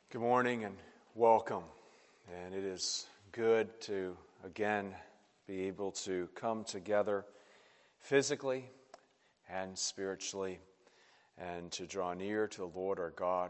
Good morning and welcome. And it is good to again be able to come together physically and spiritually and to draw near to the Lord our God.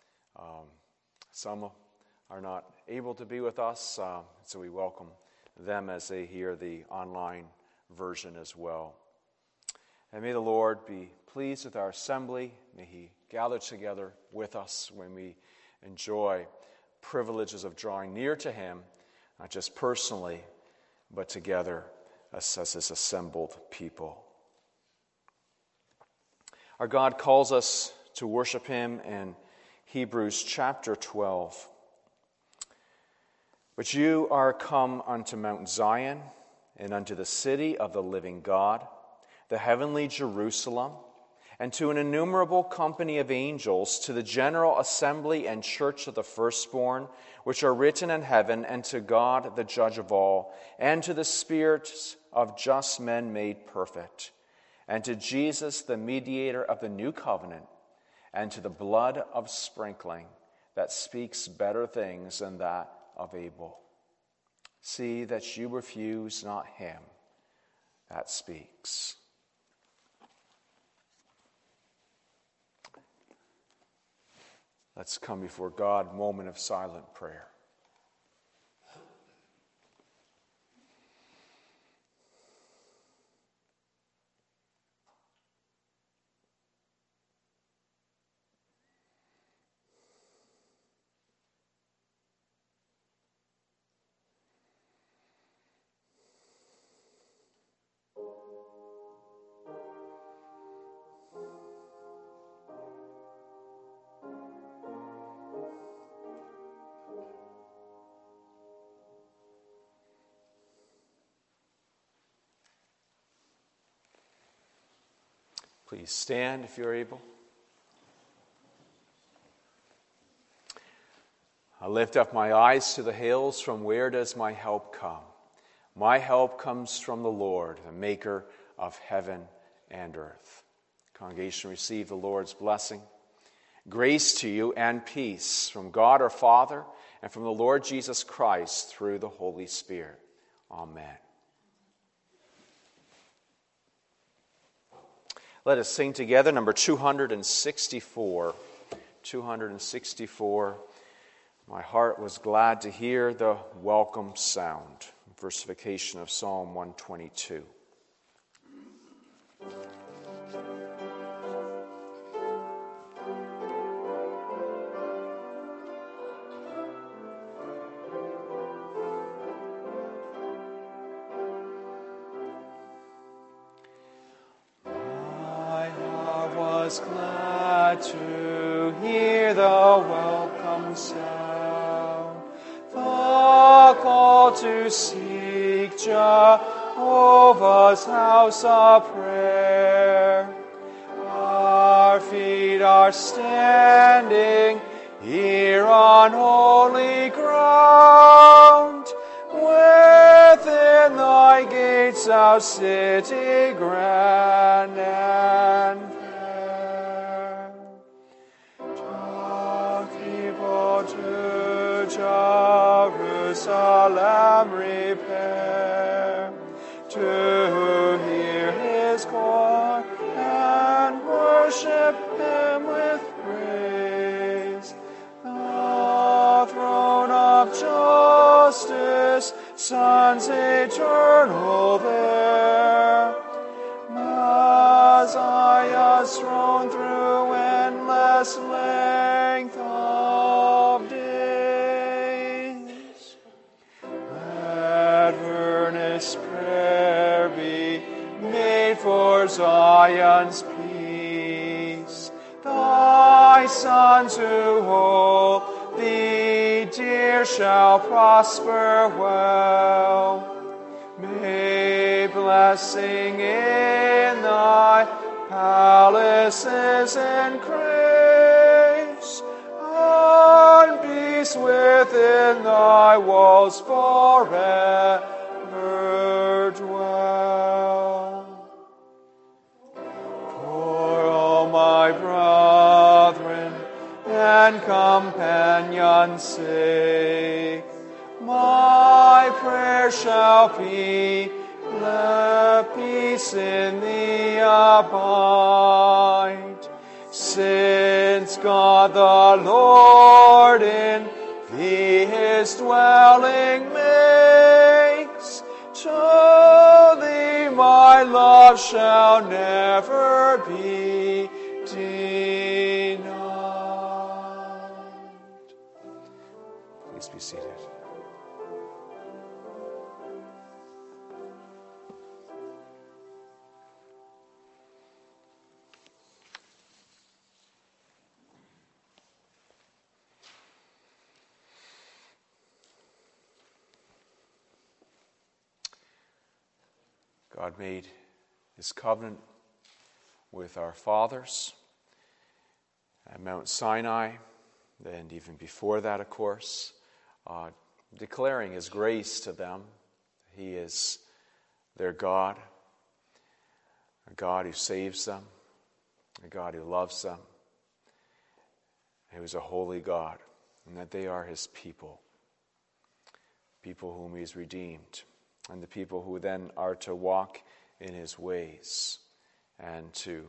Some are not able to be with us, so we welcome them as they hear the online version as well. And may the Lord be pleased with our assembly. May He gather together with us when we enjoy privileges of drawing near to Him, not just personally, but together as His assembled people. Our God calls us to worship Him in Hebrews chapter 12. But you are come unto Mount Zion, and unto the city of the living God, the heavenly Jerusalem, and to an innumerable company of angels, to the general assembly and church of the firstborn, which are written in heaven, and to God the judge of all, and to the spirits of just men made perfect, and to Jesus the mediator of the new covenant, and to the blood of sprinkling that speaks better things than that of Abel. See that you refuse not him that speaks. Let's come before God, moment of silent prayer. Please stand if you're able. I lift up my eyes to the hills. From where does my help come? My help comes from the Lord, the maker of heaven and earth. Congregation, receive the Lord's blessing. Grace to you and peace from God our Father and from the Lord Jesus Christ through the Holy Spirit. Amen. Let us sing together number 264. 264. My heart was glad to hear the welcome sound. Versification of Psalm 122. Was glad to hear the welcome sound, the call to seek Jehovah's house of prayer. Our feet are standing here on holy ground, within thy gates, thou city grand and fair. To Jerusalem repair, to hear his call and worship him with praise. The throne of justice, sons eternal there. Messiah's throne through endless length of days. Let earnest prayer be made for Zion's peace. Thy sons who hold thee dear shall prosper well. May blessing in thy palaces increase, and peace within thy walls forever dwell. For all my brethren and companion's sake. My prayer shall be, let peace in thee abide. Since God the Lord in thee his dwelling makes, to thee my love shall never be denied. Please be seated. God made his covenant with our fathers at Mount Sinai, and even before that, of course, declaring his grace to them. He is their God, a God who saves them, a God who loves them, who is a holy God, and that they are his people whom he has redeemed, and the people who then are to walk in his ways and to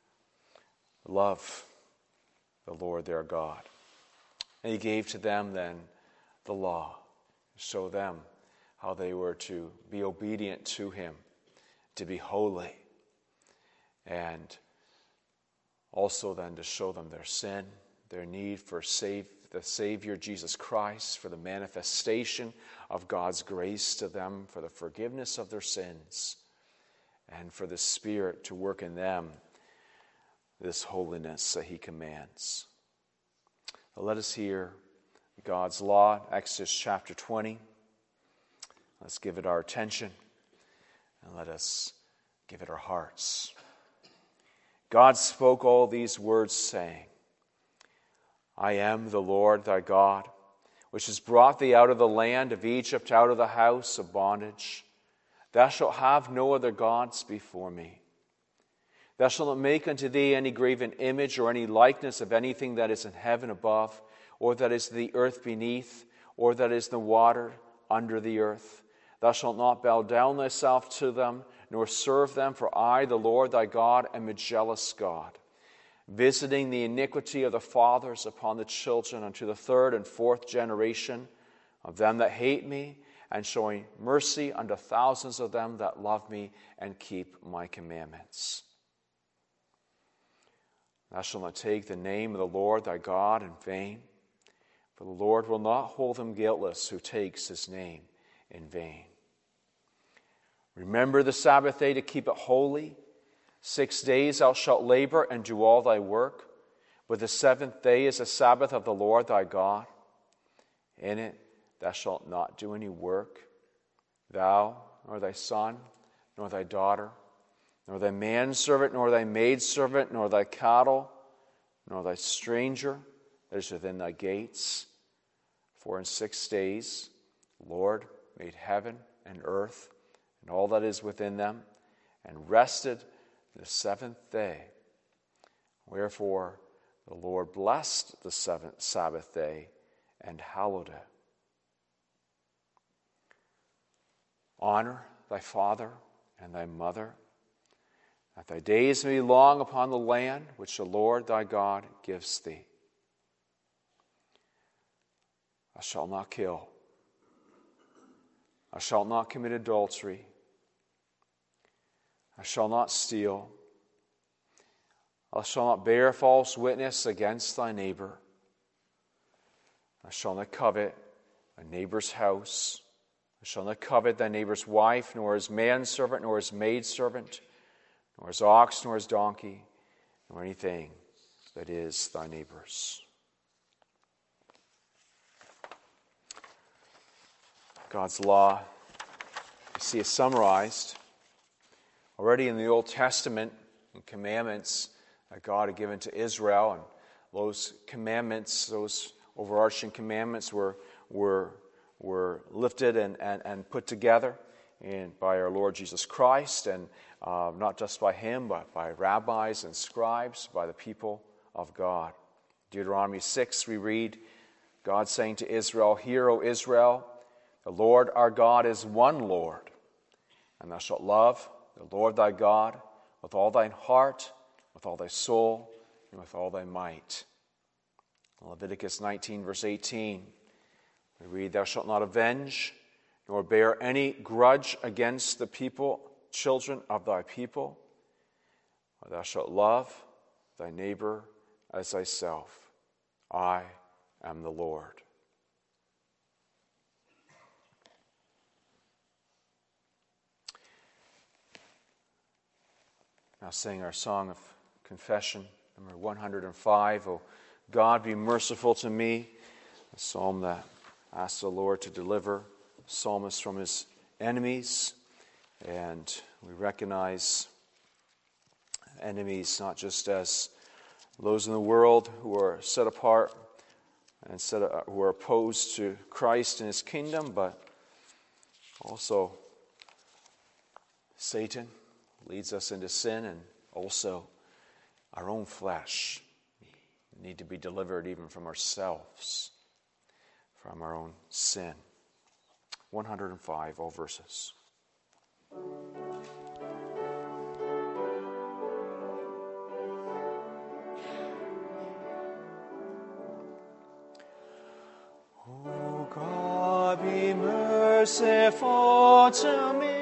love the Lord their God. And he gave to them then the law, to show them how they were to be obedient to him, to be holy, and also then to show them their sin, their need for the Savior Jesus Christ, for the manifestation of God's grace to them, for the forgiveness of their sins, and for the Spirit to work in them this holiness that he commands. Now let us hear God's law, Exodus chapter 20. Let's give it our attention, and let us give it our hearts. God spoke all these words, saying, I am the Lord thy God, which has brought thee out of the land of Egypt, out of the house of bondage. Thou shalt have no other gods before me. Thou shalt not make unto thee any graven image or any likeness of anything that is in heaven above, or that is in the earth beneath, or that is in the water under the earth. Thou shalt not bow down thyself to them, nor serve them, for I, the Lord thy God, am a jealous God, visiting the iniquity of the fathers upon the children unto the third and fourth generation of them that hate me, and showing mercy unto thousands of them that love me and keep my commandments. Thou shalt not take the name of the Lord thy God in vain, for the Lord will not hold him guiltless who takes his name in vain. Remember the Sabbath day to keep it holy. 6 days thou shalt labor and do all thy work, but the seventh day is the Sabbath of the Lord thy God. In it thou shalt not do any work, thou, nor thy son, nor thy daughter, nor thy manservant, nor thy maidservant, nor thy cattle, nor thy stranger that is within thy gates. For in 6 days the Lord made heaven and earth, and all that is within them, and rested the seventh day. Wherefore the Lord blessed the seventh Sabbath day and hallowed it. Honor thy father and thy mother, that thy days may be long upon the land which the Lord thy God gives thee. Thou shalt not kill. Thou shalt not commit adultery. Thou shalt not steal. Thou shalt not bear false witness against thy neighbor. Thou shalt not covet thy neighbor's house. Thou shalt not covet thy neighbor's wife, nor his manservant, nor his maidservant, nor his ox, nor his donkey, nor anything that is thy neighbor's. God's law, you see, is summarized already in the Old Testament and commandments that God had given to Israel. And those commandments, those overarching commandments were lifted and put together by our Lord Jesus Christ, and not just by him, but by rabbis and scribes, by the people of God. Deuteronomy 6, we read God saying to Israel, "Hear, O Israel, the Lord our God is one Lord, and thou shalt love the Lord thy God with all thine heart, with all thy soul, and with all thy might." In Leviticus 19, verse 18, we read, "Thou shalt not avenge, nor bear any grudge against the children of thy people. Thou shalt love thy neighbor as thyself. I am the Lord." Now sing our song of confession, number 105, "O God, be merciful to me," a psalm that asks the Lord to deliver the psalmist from his enemies. And we recognize enemies not just as those in the world who are set apart and who are opposed to Christ and his kingdom, but also Satan leads us into sin, and also our own flesh. We need to be delivered even from ourselves, from our own sin. 105, all verses. O God, be merciful to me.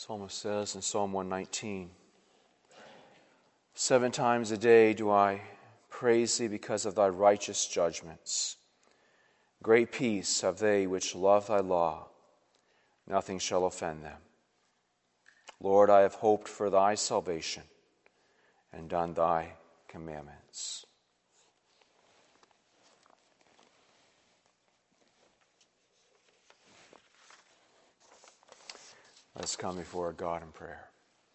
Psalmist says in Psalm 119, 7 times a day do I praise thee because of thy righteous judgments. Great peace have they which love thy law. Nothing shall offend them. Lord, I have hoped for thy salvation and done thy commandments. Let's come before God in prayer.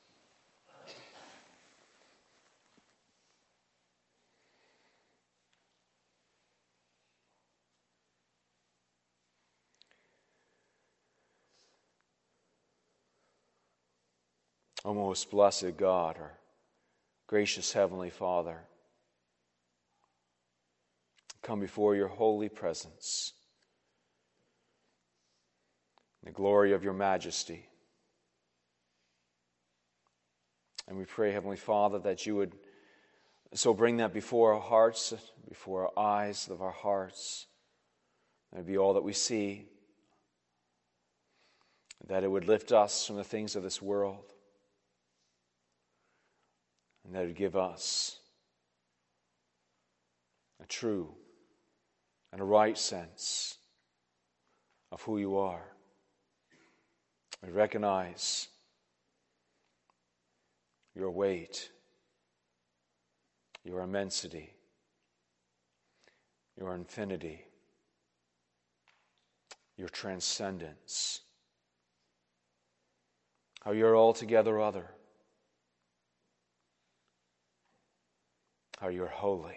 O most blessed God, our gracious Heavenly Father, come before your holy presence in the glory of your majesty. And we pray, Heavenly Father, that you would so bring that before our hearts, before our eyes of our hearts, that it be all that we see, that it would lift us from the things of this world, and that it would give us a true and a right sense of who you are. We recognize your weight, your immensity, your infinity, your transcendence, how you're altogether other, how you're holy.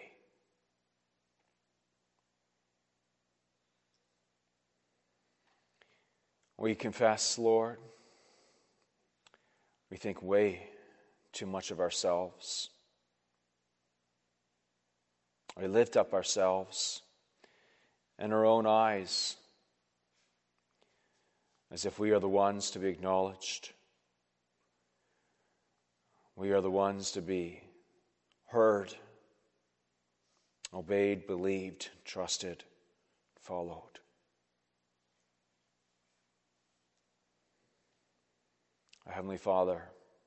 We confess, Lord, we think way too much of ourselves. We lift up ourselves in our own eyes as if we are the ones to be acknowledged. We are the ones to be heard, obeyed, believed, trusted, followed. Our Heavenly Father,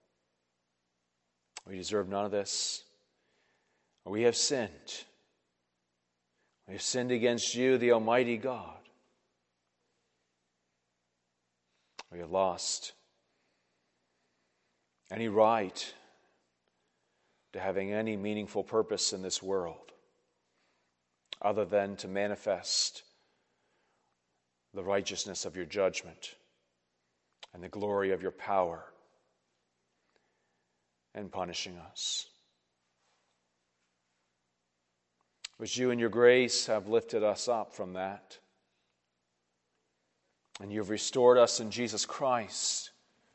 we deserve none of this. We have sinned. We have sinned against you, the Almighty God. We have lost any right to having any meaningful purpose in this world other than to manifest the righteousness of your judgment and the glory of your power in punishing us. But you in your grace have lifted us up from that. And you have restored us in Jesus Christ.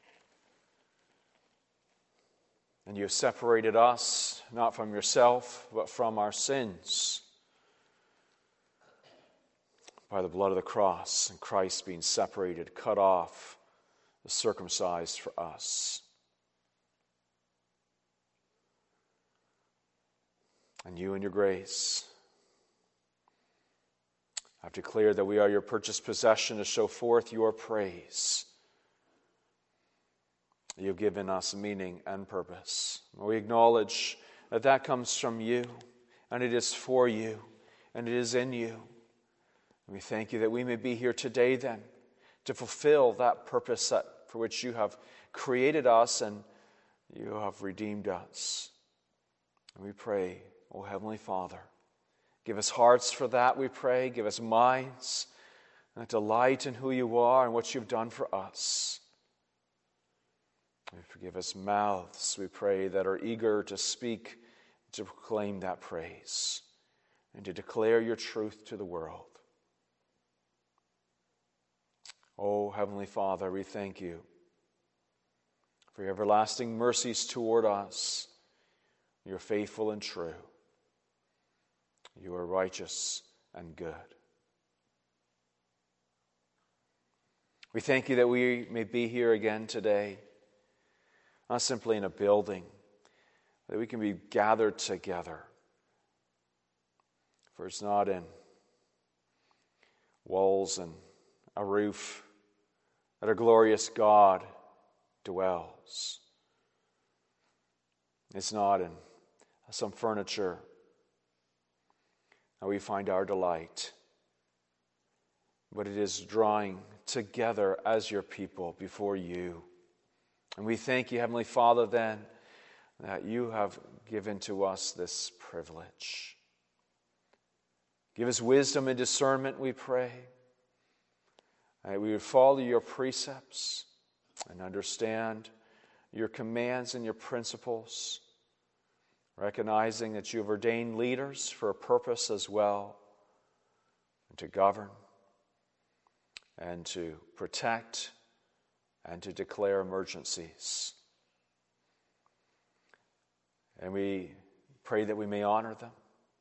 And you have separated us, not from yourself, but from our sins, by the blood of the cross, and Christ being separated, cut off, circumcised for us. And you in your grace have declared that we are your purchased possession to show forth your praise. You've given us meaning and purpose. We acknowledge that that comes from you, and it is for you, and it is in you. And we thank you that we may be here today then to fulfill that purpose for which you have created us and you have redeemed us. And we pray, O Heavenly Father, give us hearts for that, we pray. Give us minds and a delight in who you are and what you've done for us. And forgive us mouths, we pray, that are eager to speak, to proclaim that praise, and to declare your truth to the world. O Heavenly Father, we thank you for your everlasting mercies toward us. You're faithful and true. You are righteous and good. We thank you that we may be here again today, not simply in a building, that we can be gathered together. For it's not in walls and a roof that our glorious God dwells. It's not in some furniture that we find our delight, but it is drawing together as your people before you. And we thank you, Heavenly Father, then, that you have given to us this privilege. Give us wisdom and discernment, we pray, that we would follow your precepts and understand your commands and your principles, recognizing that you have ordained leaders for a purpose as well, and to govern and to protect and to declare emergencies. And we pray that we may honor them.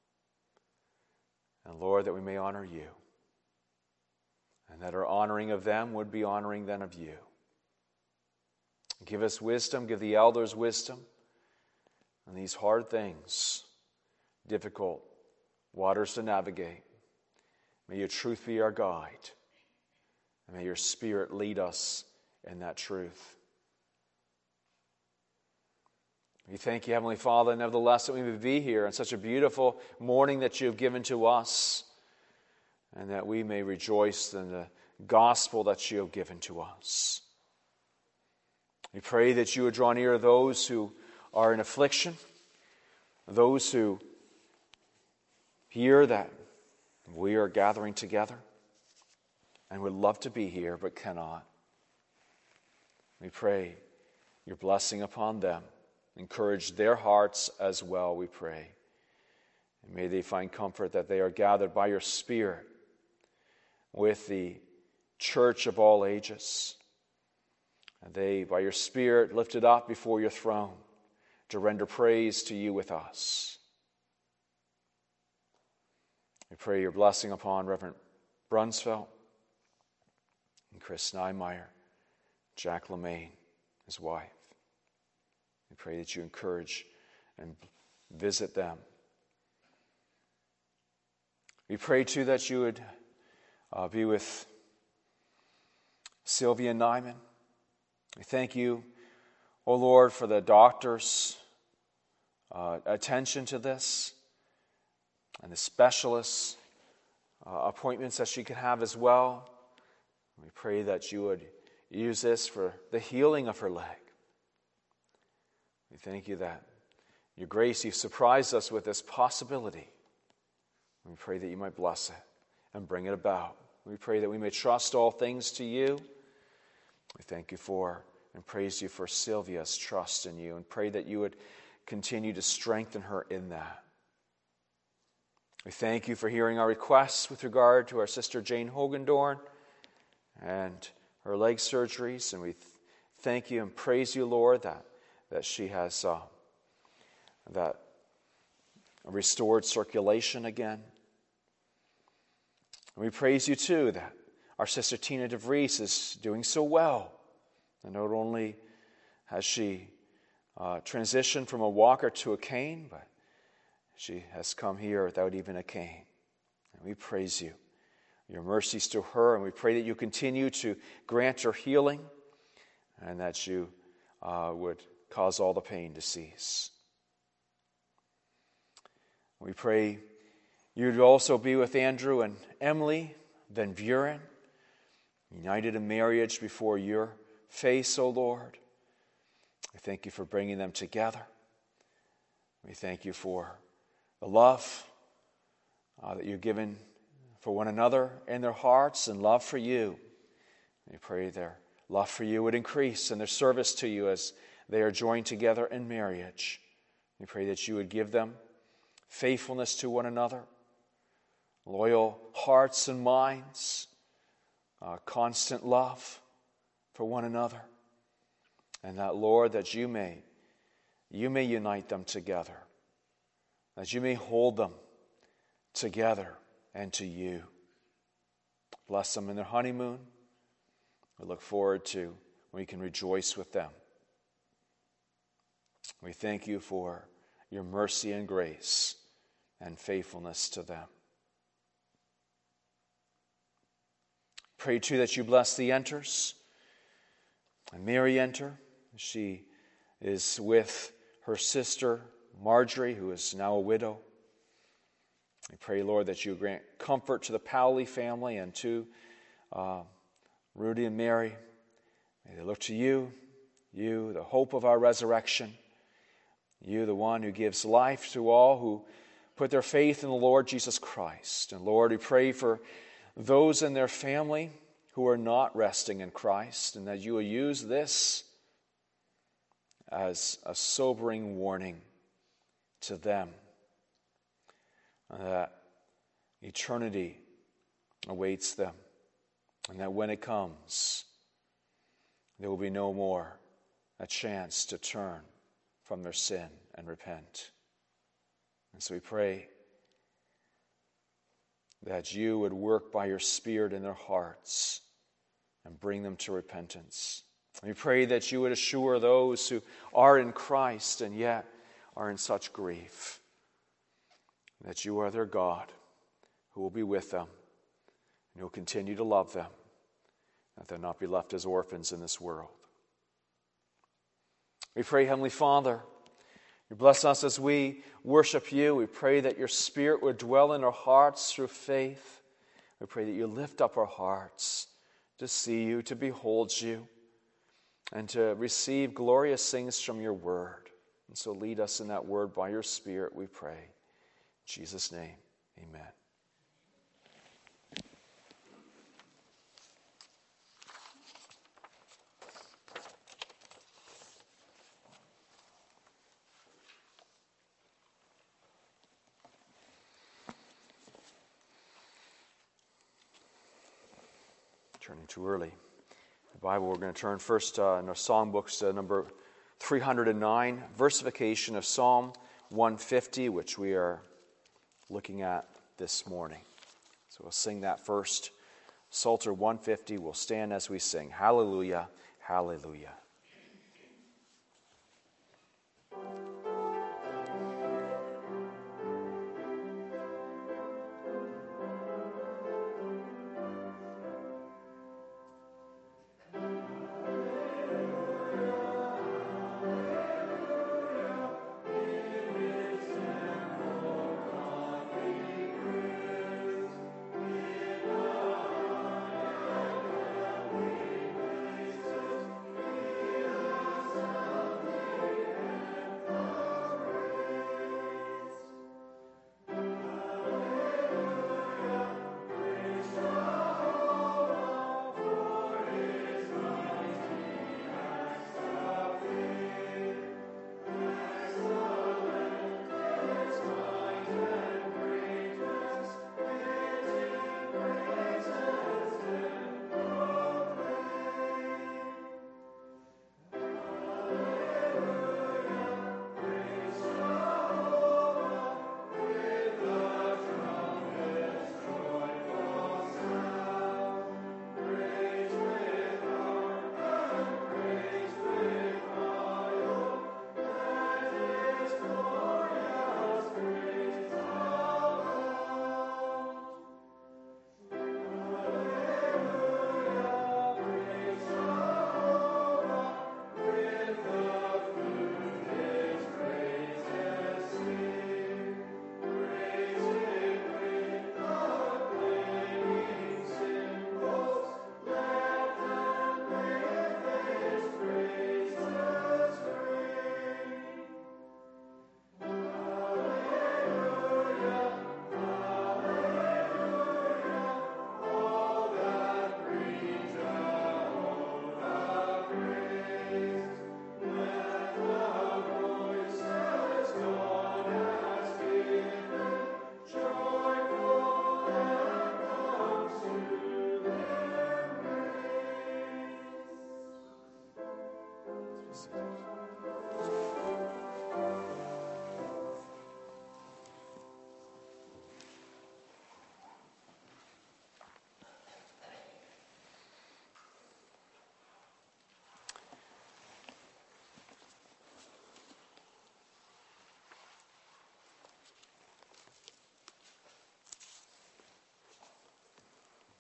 And Lord, that we may honor you. And that our honoring of them would be honoring then of you. Give us wisdom, give the elders wisdom on these hard things, difficult waters to navigate. May your truth be our guide. And may your Spirit lead us in that truth. We thank you, Heavenly Father, nevertheless, that we may be here on such a beautiful morning that you have given to us, and that we may rejoice in the gospel that you have given to us. We pray that you would draw near to those who are in affliction, those who hear that we are gathering together and would love to be here but cannot. We pray your blessing upon them. Encourage their hearts as well, we pray. And may they find comfort that they are gathered by your Spirit with the church of all ages. And they, by your Spirit, lifted up before your throne to render praise to you with us. We pray your blessing upon Reverend Brunsfeld and Chris Niemeyer, Jack LeMaine, his wife. We pray that you encourage and visit them. We pray, too, that you would be with Sylvia Nyman. We thank you, O Lord, for the doctor's attention to this and the specialists' appointments that she can have as well. We pray that you would use this for the healing of her leg. We thank you that your grace, you've surprised us with this possibility. We pray that you might bless it and bring it about. We pray that we may trust all things to you. We thank you for and praise you for Sylvia's trust in you, and pray that you would continue to strengthen her in that. We thank you for hearing our requests with regard to our sister Jane Hogendorn and her leg surgeries, and we thank you and praise you, Lord, that she has that restored circulation again. And we praise you, too, that our sister Tina DeVries is doing so well. And not only has she transitioned from a walker to a cane, but she has come here without even a cane. And we praise you, your mercies to her, and we pray that you continue to grant her healing and that you would cause all the pain to cease. We pray you'd also be with Andrew and Emily Van Buren, united in marriage before your face, O Lord. We thank you for bringing them together. We thank you for the love that you've given for one another in their hearts and love for you. We pray their love for you would increase and their service to you as they are joined together in marriage. We pray that you would give them faithfulness to one another, loyal hearts and minds, constant love for one another, and that, Lord, that you may unite them together, that you may hold them together and to you. Bless them in their honeymoon. We look forward to when we can rejoice with them. We thank you for your mercy and grace and faithfulness to them. Pray too that you bless the Enters and Mary Enter She is with her sister, Marjorie, who is now a widow. We pray, Lord, that you grant comfort to the Powley family and to Rudy and Mary. May they look to you, the hope of our resurrection, you, the one who gives life to all who put their faith in the Lord Jesus Christ. And Lord, we pray for those in their family who are not resting in Christ, and that you will use this as a sobering warning to them that eternity awaits them, and that when it comes, there will be no more a chance to turn from their sin and repent. And so we pray that you would work by your Spirit in their hearts and bring them to repentance. We pray that you would assure those who are in Christ and yet are in such grief that you are their God, who will be with them and who will continue to love them, that they'll not be left as orphans in this world. We pray, Heavenly Father, you bless us as we worship you. We pray that your Spirit would dwell in our hearts through faith. We pray that you lift up our hearts to see you, to behold you, and to receive glorious things from your word. And so lead us in that word by your Spirit, we pray. In Jesus' name, amen. Turning too early. The Bible, we're going to turn first in our songbooks to number 309, versification of Psalm 150, which we are looking at this morning. So we'll sing that first. Psalter 150, we'll stand as we sing. Hallelujah, hallelujah.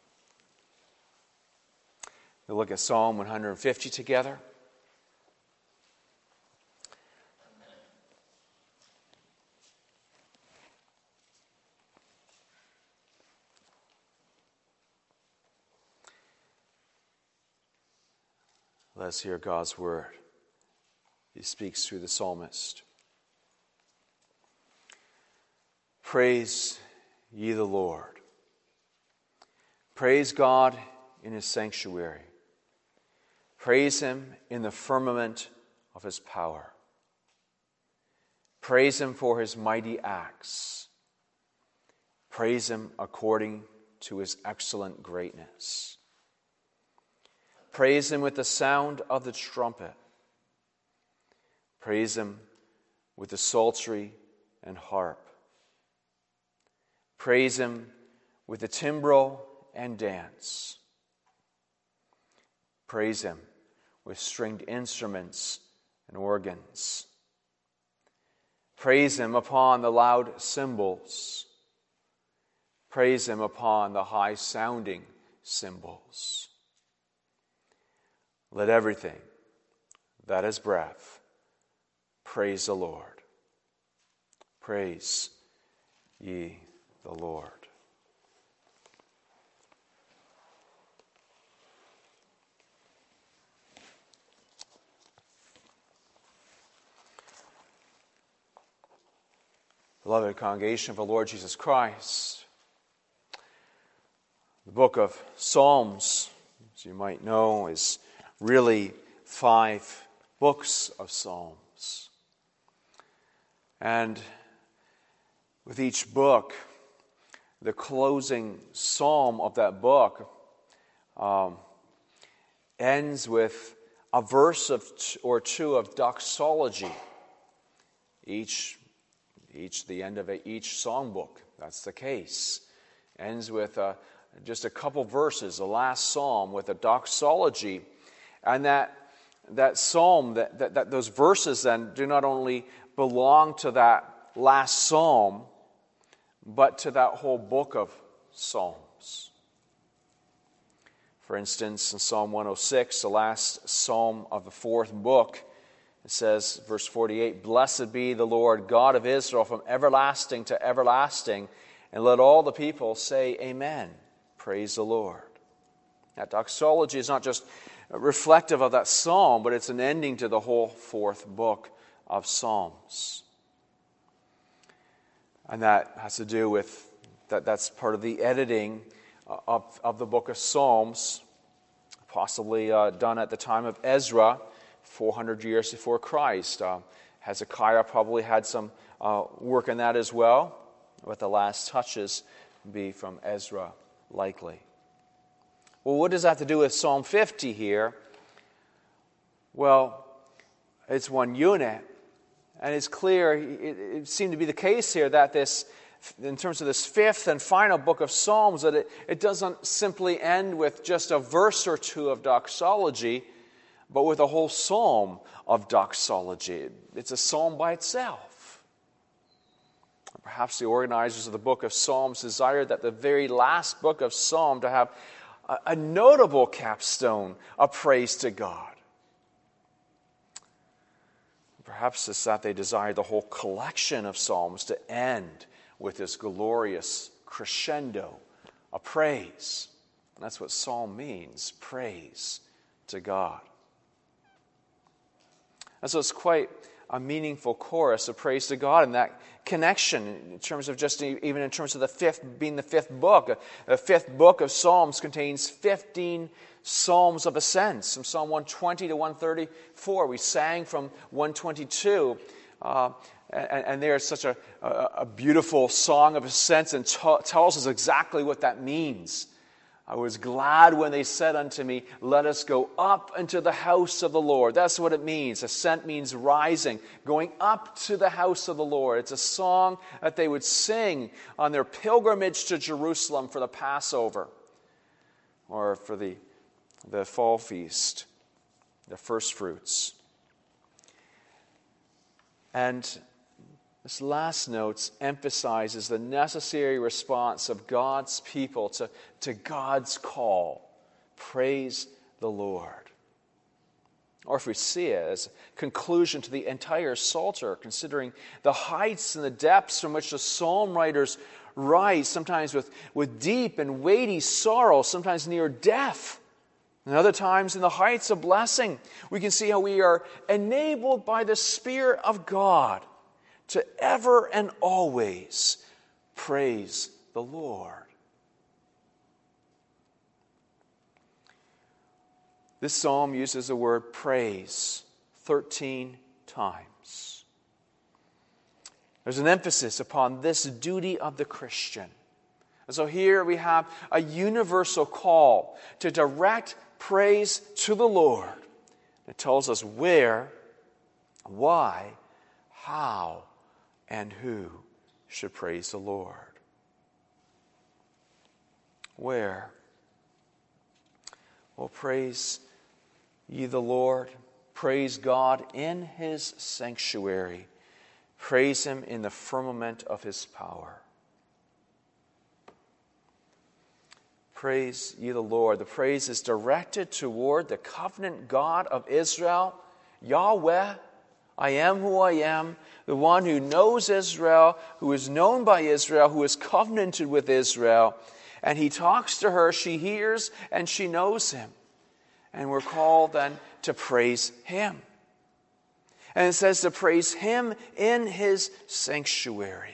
We'll look at Psalm 150 together. Let's hear God's word. He speaks through the psalmist. Praise ye the Lord. Praise God in his sanctuary. Praise him in the firmament of his power. Praise him for his mighty acts. Praise him according to his excellent greatness. Praise him with the sound of the trumpet. Praise him with the psaltery and harp. Praise him with the timbrel and dance. Praise him with stringed instruments and organs. Praise him upon the loud cymbals. Praise him upon the high-sounding cymbals. Let everything that is breath praise the Lord. Praise ye the Lord. Beloved congregation of the Lord Jesus Christ, the book of Psalms, as you might know, is really 5 books of Psalms. And with each book, the closing psalm of that book ends with a verse or two of doxology. The end of each songbook, that's the case, ends with just a couple verses, the last psalm with a doxology. And that psalm, that those verses then do not only belong to that last psalm, but to that whole book of Psalms. For instance, in Psalm 106, the last psalm of the 4th book, it says, verse 48, "Blessed be the Lord God of Israel from everlasting to everlasting, and let all the people say Amen." Praise the Lord. That doxology is not just reflective of that psalm, but it's an ending to the whole 4th book of Psalms. And that has to do with, that's part of the editing of the book of Psalms, possibly done at the time of Ezra, 400 years before Christ. Hezekiah probably had some work in that as well, but the last touches be from Ezra, likely. Well, what does that have to do with Psalm 50 here? Well, it's one unit, and it's clear, it seemed to be the case here that this, in terms of this 5th and final book of Psalms, that it doesn't simply end with just a verse or two of doxology, but with a whole psalm of doxology. It's a psalm by itself. Perhaps the organizers of the book of Psalms desired that the very last book of Psalm to have a notable capstone of praise to God. Perhaps it's that they desired the whole collection of Psalms to end with this glorious crescendo of praise. And that's what psalm means, praise to God. And so it's quite a meaningful chorus of praise to God in that connection, in terms of just even in terms of the 5th being the 5th book. The 5th book of Psalms contains 15 psalms of ascents, from Psalm 120 to 134. We sang from 122, and there's such a beautiful song of ascents, and tells us exactly what that means. I was glad when they said unto me, "Let us go up into the house of the Lord." That's what it means. Ascent means rising, going up to the house of the Lord. It's a song that they would sing on their pilgrimage to Jerusalem for the Passover, or for the fall feast, the first fruits. And this last note emphasizes the necessary response of God's people to God's call. Praise the Lord. Or if we see it as a conclusion to the entire Psalter, considering the heights and the depths from which the psalm writers rise, sometimes with deep and weighty sorrow, sometimes near death. And other times in the heights of blessing, we can see how we are enabled by the Spirit of God to ever and always praise the Lord. This psalm uses the word praise 13 times. There's an emphasis upon this duty of the Christian. And so here we have a universal call to direct praise to the Lord. It tells us where, why, how, and who should praise the Lord. Where? Well, praise ye the Lord. Praise God in His sanctuary. Praise Him in the firmament of His power. Praise ye the Lord. The praise is directed toward the covenant God of Israel, Yahweh. I am who I am, the one who knows Israel, who is known by Israel, who is covenanted with Israel. And He talks to her, she hears, and she knows Him. And we're called then to praise Him. And it says to praise Him in His sanctuary.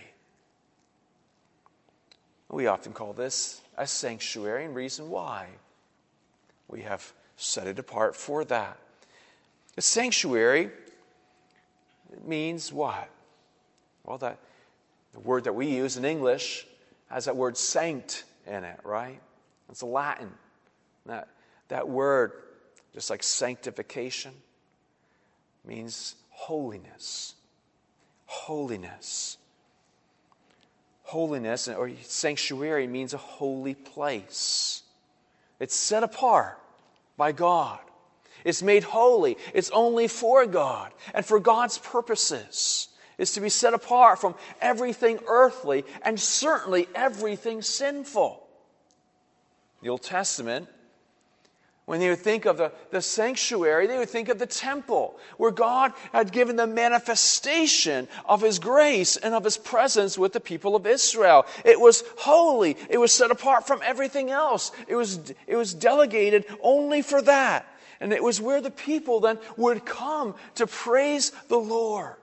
We often call this a sanctuary, and reason why. We have set it apart for that. A sanctuary means what? Well, the word that we use in English has that word sanct in it, right? It's Latin. That word, just like sanctification, means holiness. Holiness. Holiness, or sanctuary, means a holy place. It's set apart by God. It's made holy. It's only for God and for God's purposes. It's to be set apart from everything earthly and certainly everything sinful. The Old Testament, when they would think of the sanctuary, they would think of the temple, where God had given the manifestation of His grace and of His presence with the people of Israel. It was holy. It was set apart from everything else. It was delegated only for that. And it was where the people then would come to praise the Lord.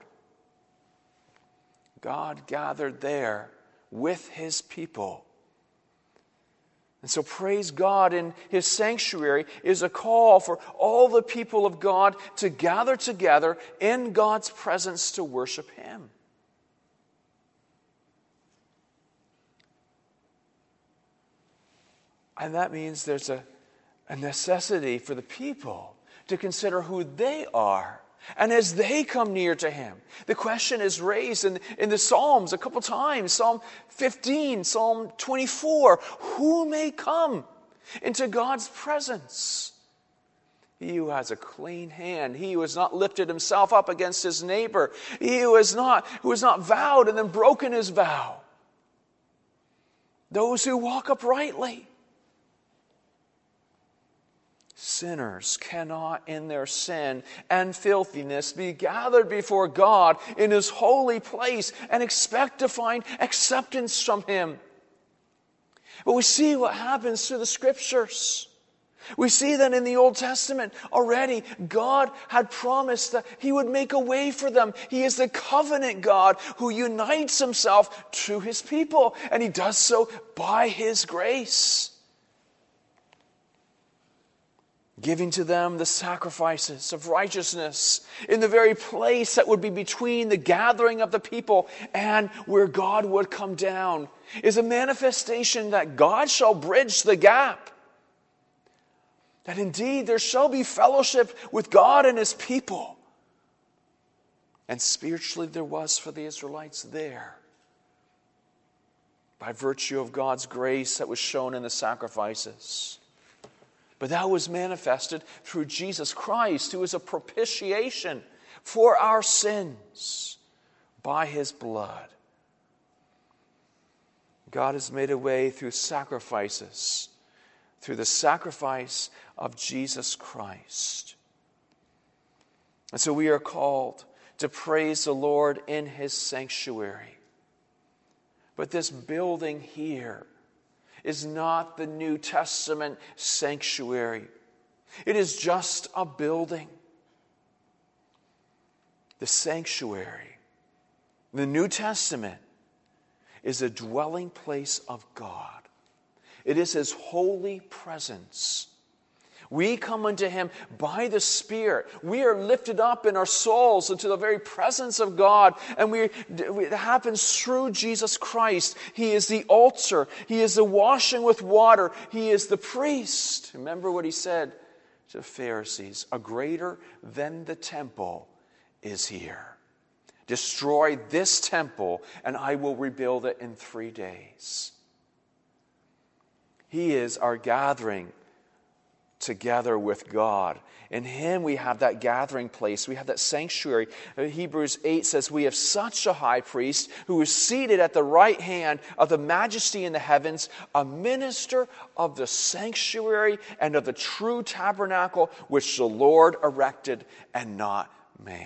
God gathered there with His people. And so praise God in His sanctuary is a call for all the people of God to gather together in God's presence to worship Him. And that means there's a necessity for the people to consider who they are. And as they come near to Him, the question is raised in the Psalms a couple times. Psalm 15, Psalm 24. Who may come into God's presence? He who has a clean hand. He who has not lifted himself up against his neighbor. He who has not vowed and then broken his vow. Those who walk uprightly. Sinners cannot in their sin and filthiness be gathered before God in His holy place and expect to find acceptance from Him. But we see what happens through the Scriptures. We see that in the Old Testament already, God had promised that He would make a way for them. He is the covenant God who unites Himself to His people, and He does so by His grace. Giving to them the sacrifices of righteousness in the very place that would be between the gathering of the people and where God would come down is a manifestation that God shall bridge the gap. That indeed there shall be fellowship with God and His people. And spiritually there was for the Israelites there. By virtue of God's grace that was shown in the sacrifices. But that was manifested through Jesus Christ, who is a propitiation for our sins by His blood. God has made a way through sacrifices, through the sacrifice of Jesus Christ. And so we are called to praise the Lord in His sanctuary. But this building here is not the New Testament sanctuary. It is just a building. The sanctuary, the New Testament, is a dwelling place of God. It is His holy presence. We come unto Him by the Spirit. We are lifted up in our souls into the very presence of God. And it happens through Jesus Christ. He is the altar. He is the washing with water. He is the priest. Remember what He said to the Pharisees. A greater than the temple is here. Destroy this temple, and I will rebuild it in 3 days. He is our gathering together with God. In Him we have that gathering place. We have that sanctuary. Hebrews 8 says, we have such a high priest who is seated at the right hand of the majesty in the heavens, a minister of the sanctuary and of the true tabernacle which the Lord erected and not man.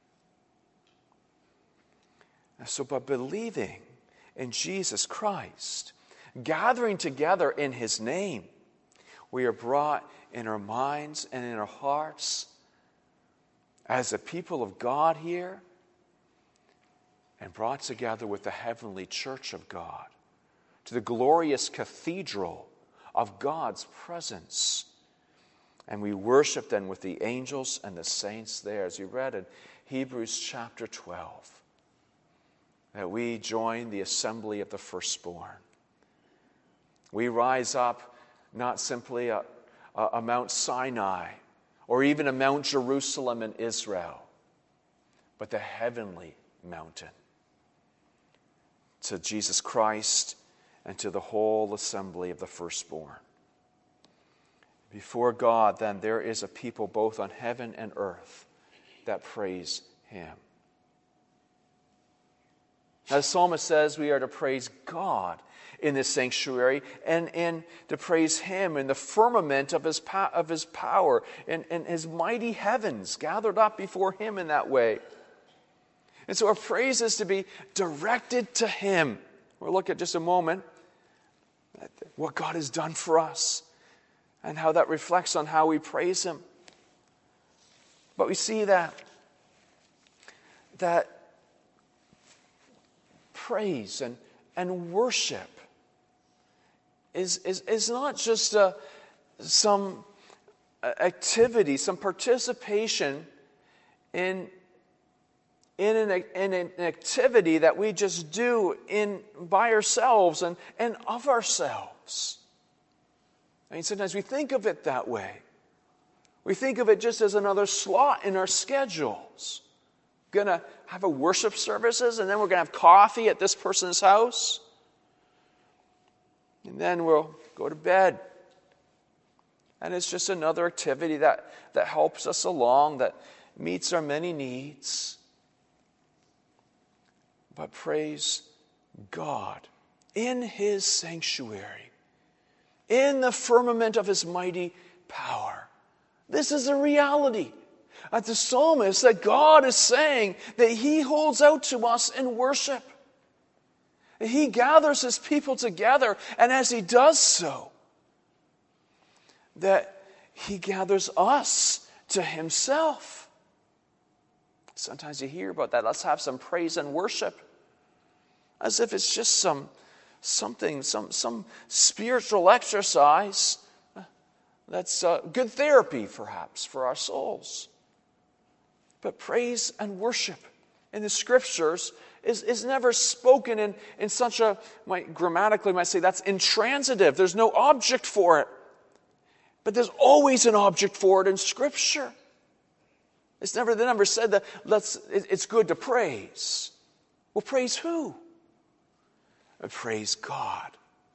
So by believing in Jesus Christ, gathering together in His name, we are brought in our minds and in our hearts as a people of God here and brought together with the heavenly church of God to the glorious cathedral of God's presence. And we worship then with the angels and the saints there, as you read in Hebrews chapter 12, that we join the assembly of the firstborn. We rise up not simply a Mount Sinai or even a Mount Jerusalem in Israel, but the heavenly mountain, to Jesus Christ and to the whole assembly of the firstborn. Before God, then, there is a people both on heaven and earth that praise Him. As the psalmist says, we are to praise God in this sanctuary and to praise Him in the firmament of His power and His mighty heavens gathered up before Him in that way. And so our praise is to be directed to Him. We'll look at just a moment at what God has done for us and how that reflects on how we praise Him. But we see that praise and worship is not just some activity, some participation in an activity that we just do by ourselves and of ourselves. I mean, sometimes we think of it that way. We think of it just as another slot in our schedules. We're going to have a worship services, and then we're going to have coffee at this person's house. And then we'll go to bed. And it's just another activity that helps us along, that meets our many needs. But praise God in His sanctuary, in the firmament of His mighty power. This is a reality. At the psalmist, that God is saying that He holds out to us in worship. He gathers His people together, and as He does so, that He gathers us to Himself. Sometimes you hear about that. Let's have some praise and worship. As if it's just some spiritual exercise that's good therapy, perhaps, for our souls. But praise and worship in the Scriptures is never spoken in such a, grammatically might say that's intransitive. There's no object for it. But there's always an object for it in Scripture. They never said that it's good to praise. Well, praise who? Praise God.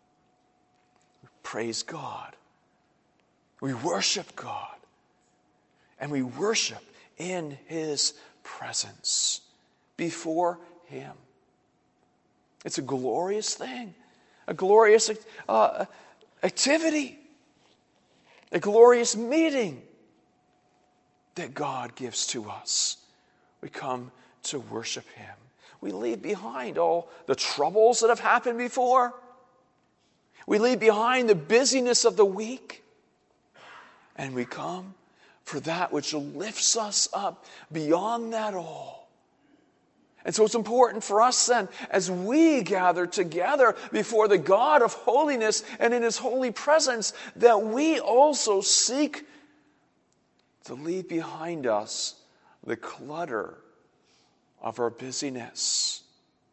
Praise God. We worship God. And we worship in His presence, before Him. It's a glorious thing, a glorious activity, a glorious meeting that God gives to us. We come to worship Him. We leave behind all the troubles that have happened before. We leave behind the busyness of the week. And we come for that which lifts us up beyond that all. And so it's important for us then, as we gather together before the God of holiness and in His holy presence, that we also seek to leave behind us the clutter of our busyness.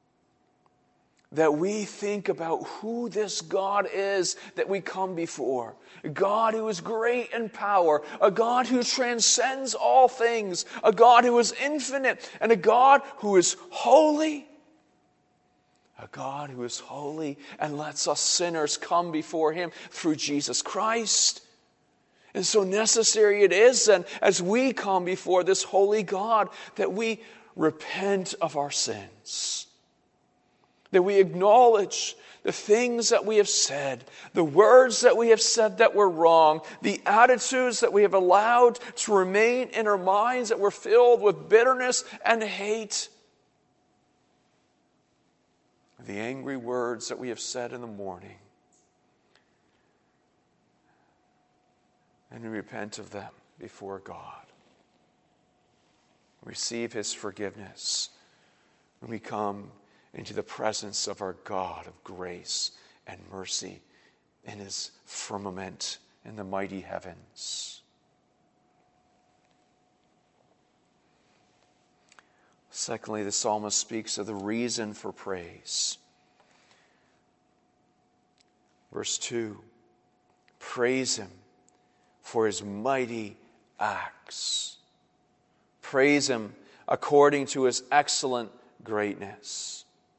That we think about who this God is that we come before. A God who is great in power. A God who transcends all things. A God who is infinite. And a God who is holy. A God who is holy and lets us sinners come before Him through Jesus Christ. And so necessary it is then, as we come before this holy God, that we repent of our sins. That we acknowledge the things that we have said, the words that we have said that were wrong, the attitudes that we have allowed to remain in our minds that were filled with bitterness and hate, the angry words that we have said in the morning. And we repent of them before God. Receive His forgiveness when we come into the presence of our God of grace and mercy in His firmament in the mighty heavens. Secondly, the psalmist speaks of the reason for praise. Verse 2, praise Him for His mighty acts. Praise Him according to His excellent greatness.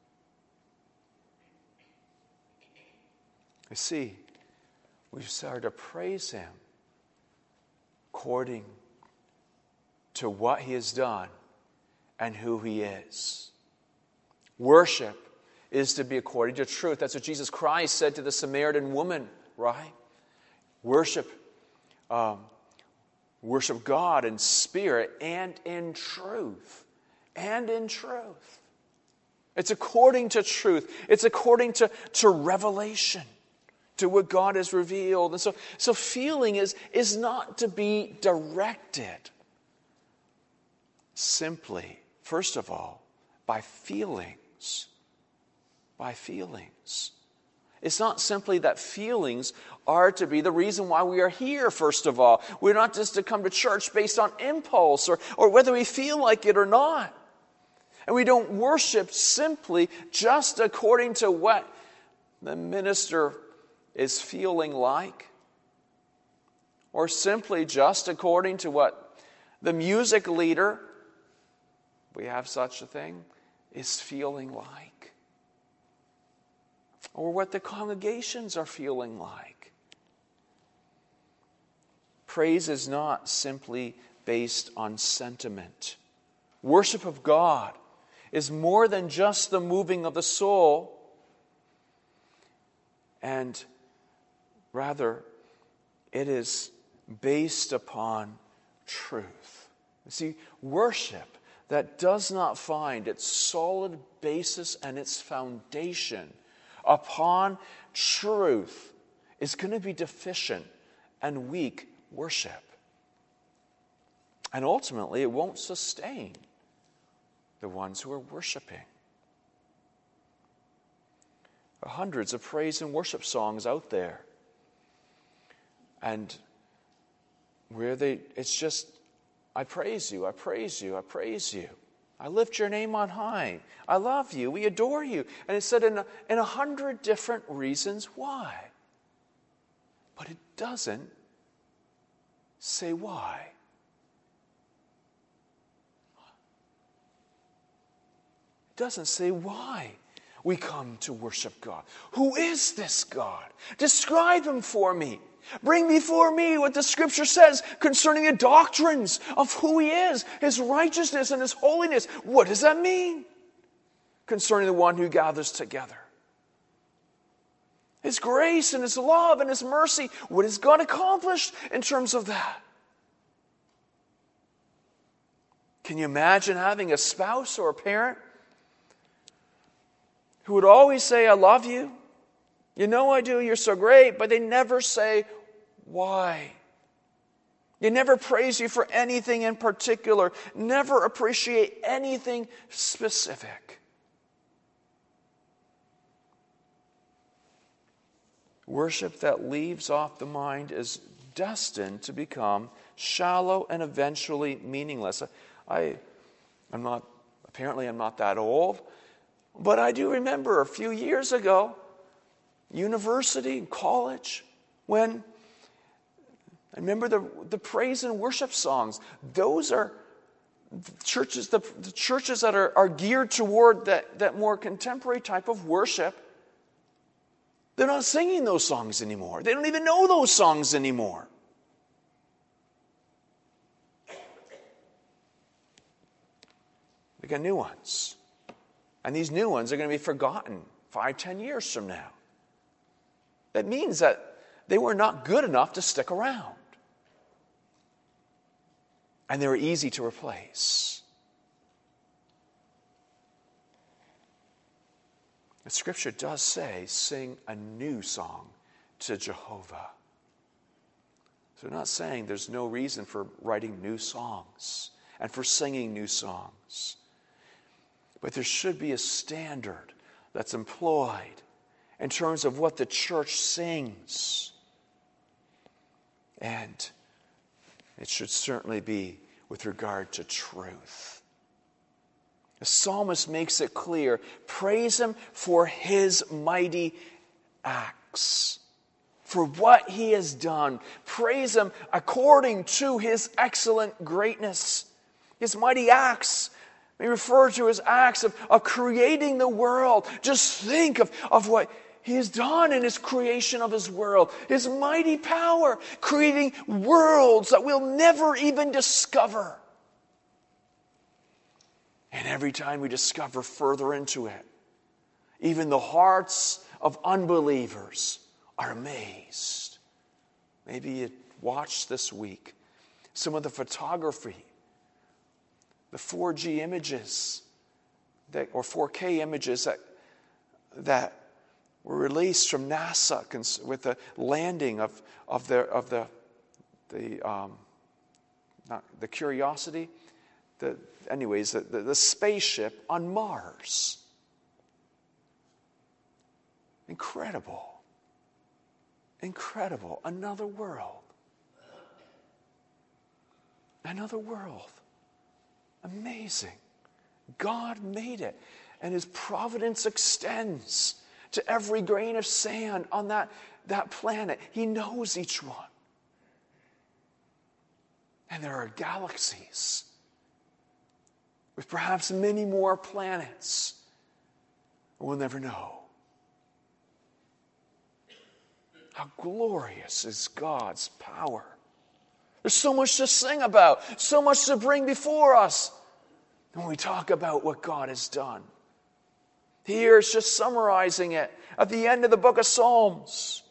You see, we've started to praise Him according to what He has done and who He is. Worship is to be according to truth. That's what Jesus Christ said to the Samaritan woman, right? Worship God in spirit and in truth. And in truth. It's according to truth. It's according to revelation. To what God has revealed. And so feeling is not to be directed simply, first of all, by feelings. By feelings. It's not simply that feelings are to be the reason why we are here, first of all. We're not just to come to church based on impulse or whether we feel like it or not. And we don't worship simply just according to what the minister is feeling like, or simply just according to what the music leader, we have such a thing, is feeling like, or what the congregations are feeling like. Praise is not simply based on sentiment. Worship of God is more than just the moving of the soul, and rather, it is based upon truth. You see, worship that does not find its solid basis and its foundation upon truth is going to be deficient and weak worship. And ultimately, it won't sustain the ones who are worshiping. There are hundreds of praise and worship songs out there. And where it's just, I praise you, I praise you, I praise you. I lift your name on high. I love you, we adore you. And it's said in 100 different reasons why. But it doesn't say why. It doesn't say why we come to worship God. Who is this God? Describe Him for me. Bring before me what the Scripture says concerning the doctrines of who He is, His righteousness and His holiness. What does that mean concerning the one who gathers together? His grace and His love and His mercy. What has God accomplished in terms of that? Can you imagine having a spouse or a parent who would always say, I love you? You know I do, you're so great, but they never say why. You never praise you for anything in particular. Never appreciate anything specific. Worship that leaves off the mind is destined to become shallow and eventually meaningless. I'm not that old, but I do remember a few years ago, university and college, when I remember the praise and worship songs. Those are churches, the churches that are geared toward that more contemporary type of worship. They're not singing those songs anymore. They don't even know those songs anymore. They got new ones. And these new ones are going to be forgotten 5-10 years from now. That means that they were not good enough to stick around. And they were easy to replace. The Scripture does say, sing a new song to Jehovah. So we're not saying there's no reason for writing new songs and for singing new songs. But there should be a standard that's employed in terms of what the church sings. And it should certainly be with regard to truth. The psalmist makes it clear, praise him for his mighty acts, for what he has done. Praise him according to his excellent greatness. His mighty acts, we refer to as acts of creating the world. Just think of what he has done in his creation of his world. His mighty power, creating worlds that we'll never even discover. And every time we discover further into it, even the hearts of unbelievers are amazed. Maybe you watched this week some of the photography, the 4G images, or 4K images that were released from NASA with the landing of the Curiosity. The spaceship on Mars. Incredible. Incredible. Another world. Another world. Amazing. God made it. And his providence extends to every grain of sand on that planet. He knows each one. And there are galaxies with perhaps many more planets. We'll never know. How glorious is God's power. There's so much to sing about, so much to bring before us when we talk about what God has done. Here it's just summarizing it at the end of the book of Psalms.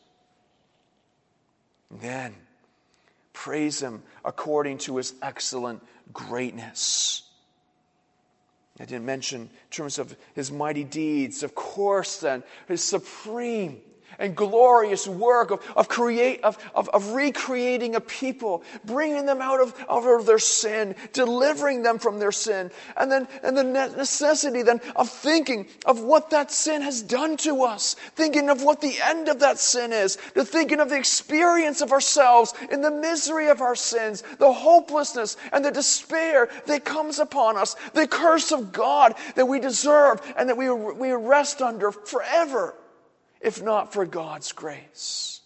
And then praise him according to his excellent greatness. I didn't mention in terms of his mighty deeds. Of course, then, his supreme and glorious work of recreating a people, bringing them out of their sin, delivering them from their sin, and the necessity then of thinking of what that sin has done to us, thinking of what the end of that sin is, to thinking of the experience of ourselves in the misery of our sins, the hopelessness and the despair that comes upon us, the curse of God that we deserve and that we rest under forever, if not for God's grace.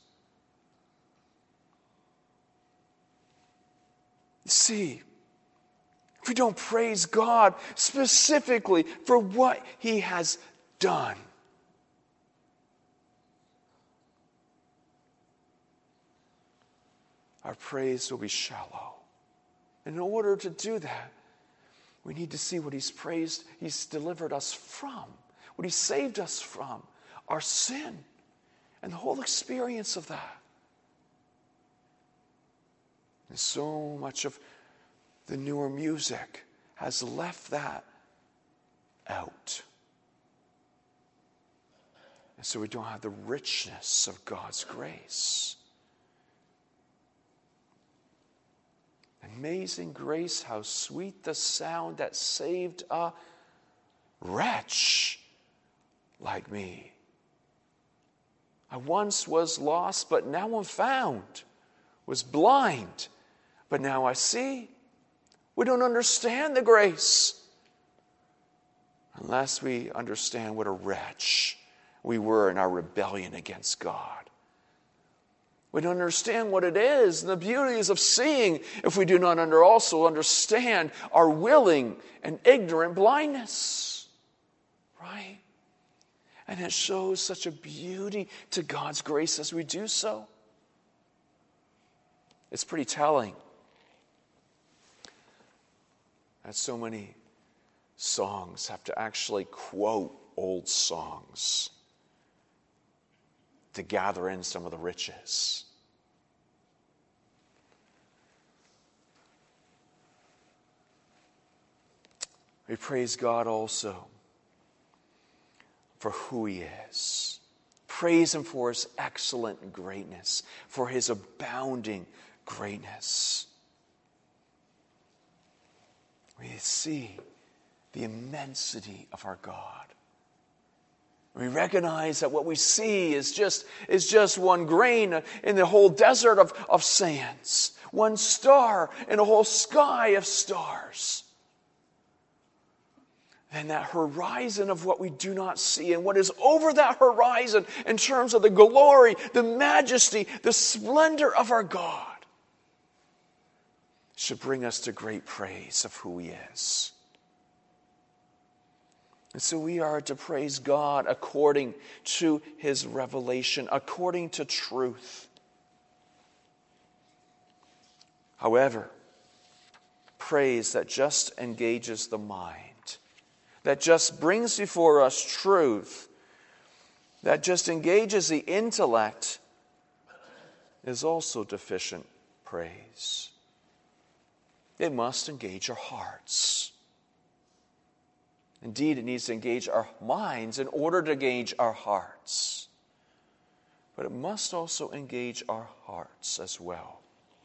You see, if we don't praise God specifically for what he has done, our praise will be shallow. And in order to do that, we need to see what he's delivered us from, what he saved us from. Our sin and the whole experience of that. And so much of the newer music has left that out. And so we don't have the richness of God's grace. Amazing grace, how sweet the sound that saved a wretch like me. I once was lost, but now I'm found. Was blind, but now I see. We don't understand the grace unless we understand what a wretch we were in our rebellion against God. We don't understand what it is and the beauties of seeing if we do not also understand our willing and ignorant blindness. Right? And it shows such a beauty to God's grace as we do so. It's pretty telling that so many songs have to actually quote old songs to gather in some of the riches. We praise God also for who He is. Praise Him for His excellent greatness, for His abounding greatness. We see the immensity of our God. We recognize that what we see is just one grain in the whole desert of sands, one star in a whole sky of stars. And that horizon of what we do not see, and what is over that horizon in terms of the glory, the majesty, the splendor of our God, should bring us to great praise of who He is. And so we are to praise God according to His revelation, according to truth. However, praise that just engages the mind, that just brings before us truth, that just engages the intellect, is also deficient praise. It must engage our hearts. Indeed, it needs to engage our minds in order to engage our hearts. But it must also engage our hearts as well.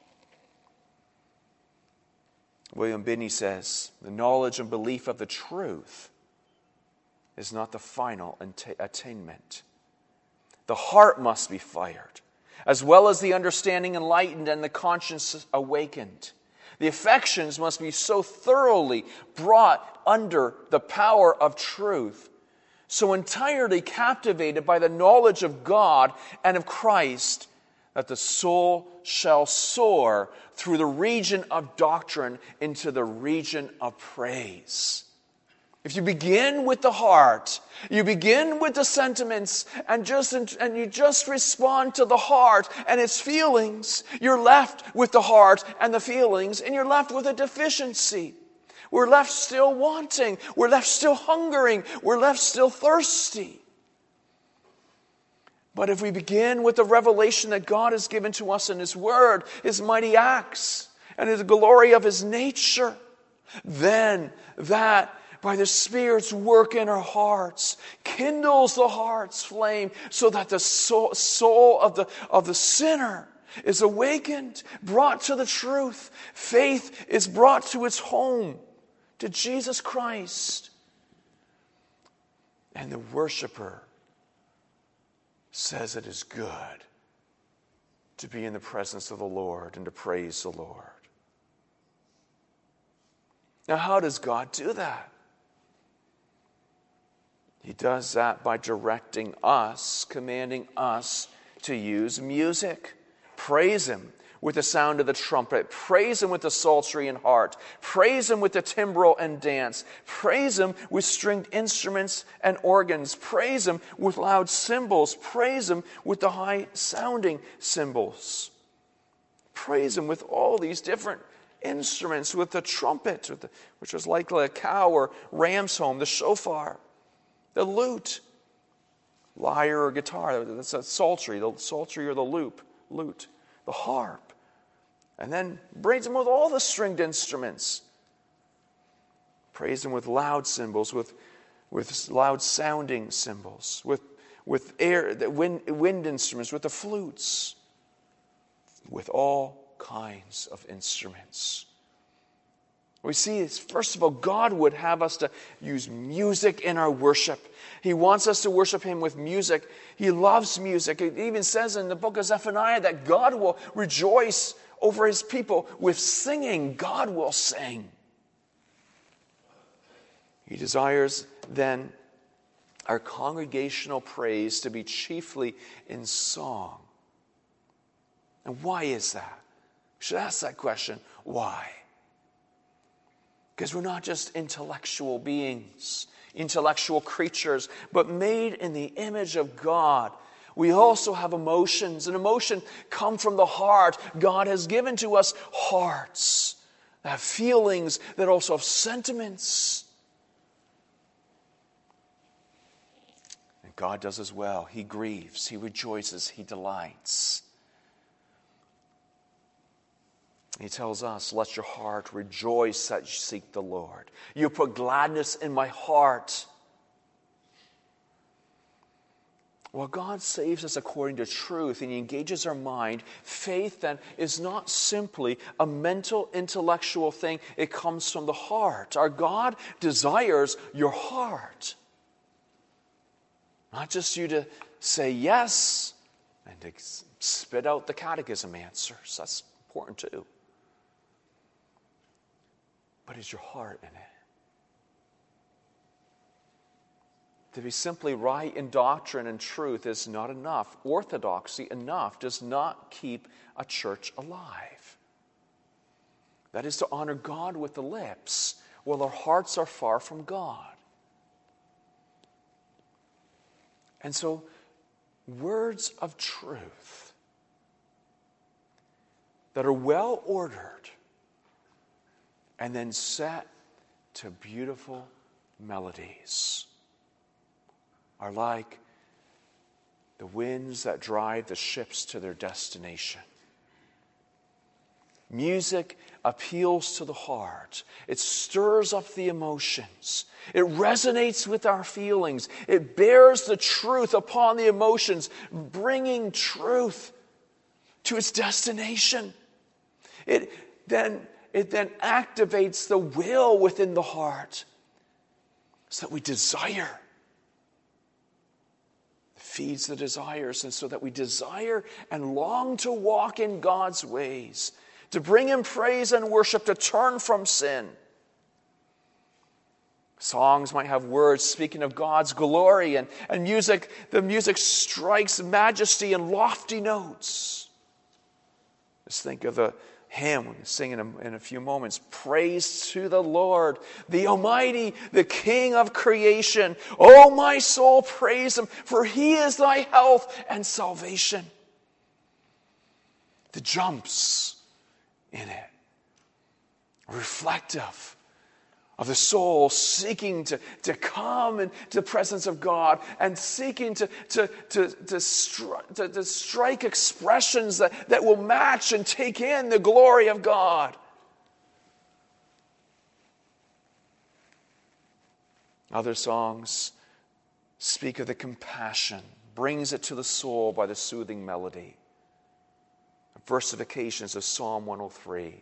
William Binney says, the knowledge and belief of the truth is not the final attainment. The heart must be fired, as well as the understanding enlightened and the conscience awakened. The affections must be so thoroughly brought under the power of truth, so entirely captivated by the knowledge of God and of Christ, that the soul shall soar through the region of doctrine into the region of praise. If you begin with the heart, you begin with the sentiments, and you just respond to the heart and its feelings, you're left with the heart and the feelings, and you're left with a deficiency. We're left still wanting. We're left still hungering. We're left still thirsty. But if we begin with the revelation that God has given to us in His Word, His mighty acts, and the glory of His nature, then that, by the Spirit's work in our hearts, kindles the heart's flame, so that the soul of the sinner is awakened, brought to the truth. Faith is brought to its home, to Jesus Christ. And the worshiper says it is good to be in the presence of the Lord and to praise the Lord. Now, how does God do that? He does that by directing us, commanding us to use music. Praise Him with the sound of the trumpet. Praise Him with the psaltery and harp. Praise Him with the timbrel and dance. Praise Him with stringed instruments and organs. Praise Him with loud cymbals. Praise Him with the high-sounding cymbals. Praise Him with all these different instruments, with the trumpet, which was likely a cow or ram's horn, the shofar, the lute, lyre or guitar, that's a psaltery or the lute, the harp. And then praise Him with all the stringed instruments. Praise Him with loud cymbals, with loud sounding cymbals, with air, wind instruments, with the flutes, with all kinds of instruments. We see is, first of all, God would have us to use music in our worship. He wants us to worship Him with music. He loves music. It even says in the book of Zephaniah that God will rejoice over His people with singing. God will sing. He desires then our congregational praise to be chiefly in song. And why is that? We should ask that question. Why? Because we're not just intellectual beings, intellectual creatures, but made in the image of God. We also have emotions, and emotion come from the heart. God has given to us hearts that have feelings, that also have sentiments. And God does as well. He grieves, He rejoices, He delights. He tells us, let your heart rejoice that you seek the Lord. You put gladness in my heart. While God saves us according to truth and He engages our mind, faith then is not simply a mental, intellectual thing. It comes from the heart. Our God desires your heart. Not just you to say yes and to spit out the catechism answers. That's important too. But is your heart in it? To be simply right in doctrine and truth is not enough. Orthodoxy enough does not keep a church alive. That is to honor God with the lips, while our hearts are far from God. And so, words of truth that are well ordered and then set to beautiful melodies are like the winds that drive the ships to their destination. Music appeals to the heart. It stirs up the emotions. It resonates with our feelings. It bears the truth upon the emotions, bringing truth to its destination. It then activates the will within the heart so that we desire. It feeds the desires, and so that we desire and long to walk in God's ways, to bring Him praise and worship, to turn from sin. Songs might have words speaking of God's glory, and music, the music strikes majesty and lofty notes. Just think of the hymn we're singing in a few moments. Praise to the Lord, the Almighty, the King of creation. Oh, my soul, praise Him, for He is thy health and salvation. The jumps in it, reflective of the soul seeking to come into the presence of God and seeking to strike expressions that will match and take in the glory of God. Other songs speak of the compassion, brings it to the soul by the soothing melody. Versifications of Psalm 103.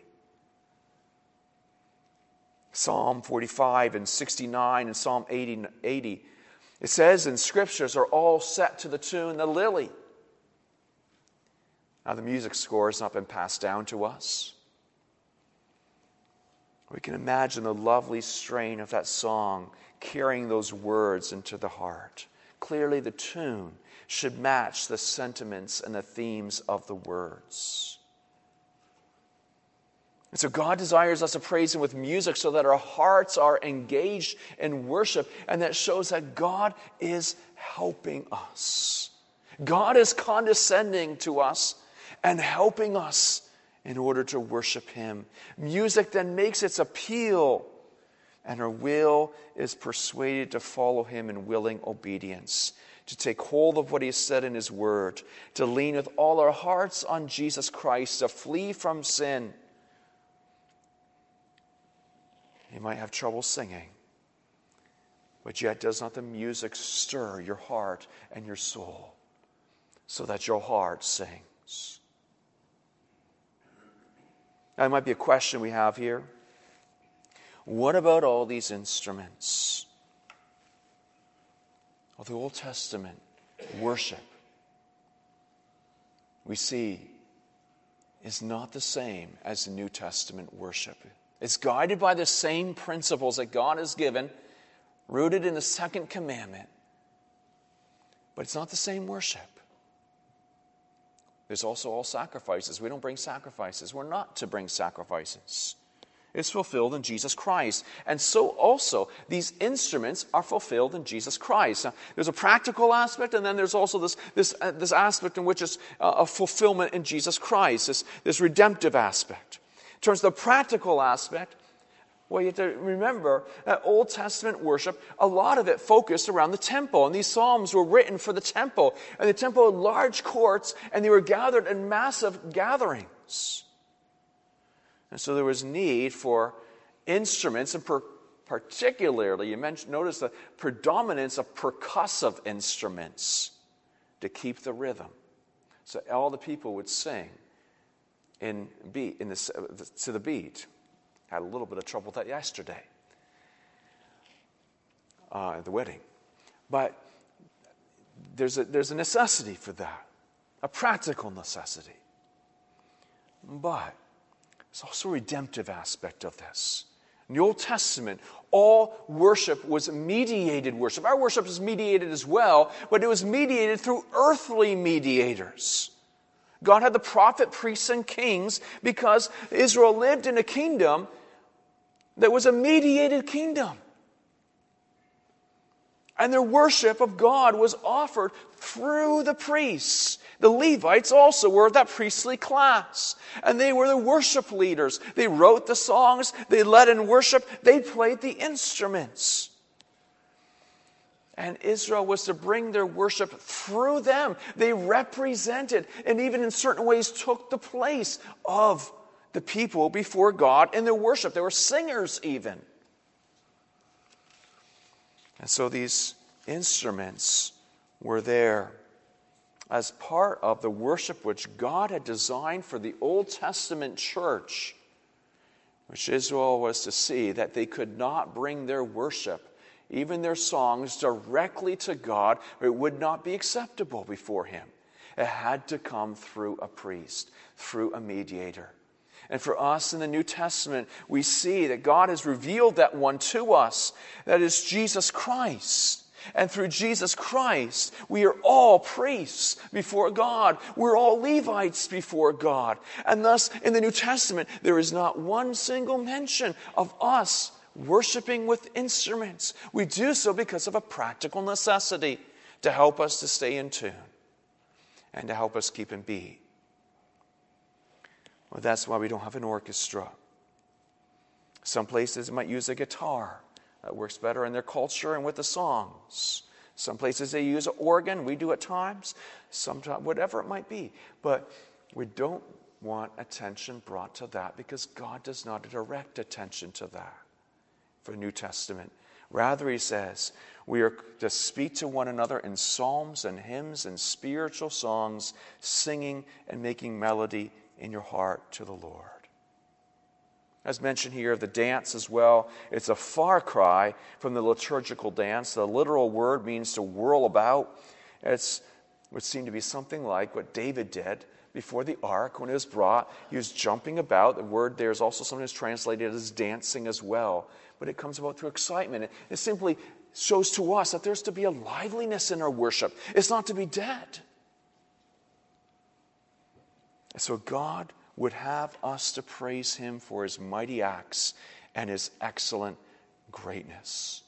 Psalm 45 and 69 and Psalm 80. It says in Scriptures are all set to the tune, the Lily. Now the music score has not been passed down to us. We can imagine the lovely strain of that song carrying those words into the heart. Clearly the tune should match the sentiments and the themes of the words. And so God desires us to praise Him with music so that our hearts are engaged in worship, and that shows that God is helping us. God is condescending to us and helping us in order to worship Him. Music then makes its appeal, and our will is persuaded to follow Him in willing obedience, to take hold of what He has said in His Word, to lean with all our hearts on Jesus Christ, to flee from sin. You might have trouble singing, but yet does not the music stir your heart and your soul so that your heart sings? Now, it might be a question we have here. What about all these instruments? Well, the Old Testament worship, we see, is not the same as the New Testament worship. It's guided by the same principles that God has given, rooted in the second commandment, but it's not the same worship. There's also all sacrifices. We don't bring sacrifices. We're not to bring sacrifices. It's fulfilled in Jesus Christ. And so also, these instruments are fulfilled in Jesus Christ. Now, there's a practical aspect, and then there's also this aspect in which it's a fulfillment in Jesus Christ, this redemptive aspect. In terms of the practical aspect, well, you have to remember that Old Testament worship, a lot of it focused around the temple. And these psalms were written for the temple. And the temple had large courts, and they were gathered in massive gatherings. And so there was need for instruments, and particularly, notice the predominance of percussive instruments to keep the rhythm. So all the people would sing to the beat. Had a little bit of trouble with that yesterday at the wedding. But there's a necessity for that, a practical necessity. But there's also a redemptive aspect of this. In the Old Testament, all worship was mediated worship. Our worship is mediated as well, but it was mediated through earthly mediators. God had the prophet, priests, and kings because Israel lived in a kingdom that was a mediated kingdom. And their worship of God was offered through the priests. The Levites also were that priestly class. And they were the worship leaders. They wrote the songs. They led in worship. They played the instruments. And Israel was to bring their worship through them. They represented and even in certain ways took the place of the people before God in their worship. They were singers even. And so these instruments were there as part of the worship which God had designed for the Old Testament church, which Israel was to see that they could not bring their worship, even their songs, directly to God, or it would not be acceptable before Him. It had to come through a priest, through a mediator. And for us in the New Testament, we see that God has revealed that one to us. That is Jesus Christ. And through Jesus Christ, we are all priests before God. We're all Levites before God. And thus, in the New Testament, there is not one single mention of us worshiping with instruments. We do so because of a practical necessity to help us to stay in tune and to help us keep in beat. Well, that's why we don't have an orchestra. Some places might use a guitar. That works better in their culture and with the songs. Some places they use an organ. We do at times. Sometimes, whatever it might be. But we don't want attention brought to that because God does not direct attention to that for the New Testament. Rather, He says, we are to speak to one another in psalms and hymns and spiritual songs, singing and making melody in your heart to the Lord. As mentioned here, the dance as well, it's a far cry from the liturgical dance. The literal word means to whirl about. It would seem to be something like what David did before the ark when it was brought. He was jumping about. The word there is also sometimes translated as dancing as well. But it comes about through excitement. It simply shows to us that there's to be a liveliness in our worship. It's not to be dead. And so God would have us to praise Him for His mighty acts and His excellent greatness.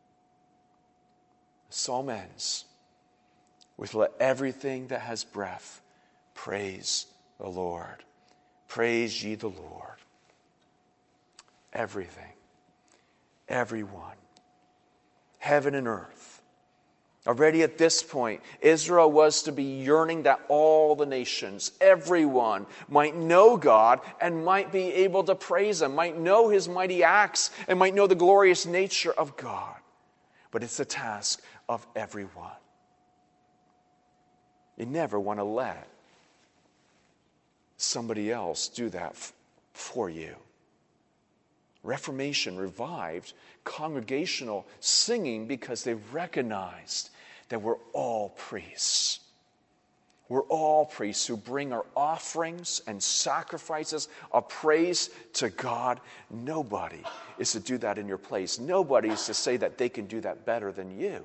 The psalm ends with, let everything that has breath praise the Lord. Praise ye the Lord. Everything, everyone, heaven and earth. Already at this point, Israel was to be yearning that all the nations, everyone, might know God and might be able to praise Him, might know His mighty acts, and might know the glorious nature of God. But it's the task of everyone. You never want to let somebody else do that for you. Reformation revived congregational singing because they recognized that we're all priests. We're all priests who bring our offerings and sacrifices of praise to God. Nobody is to do that in your place. Nobody is to say that they can do that better than you.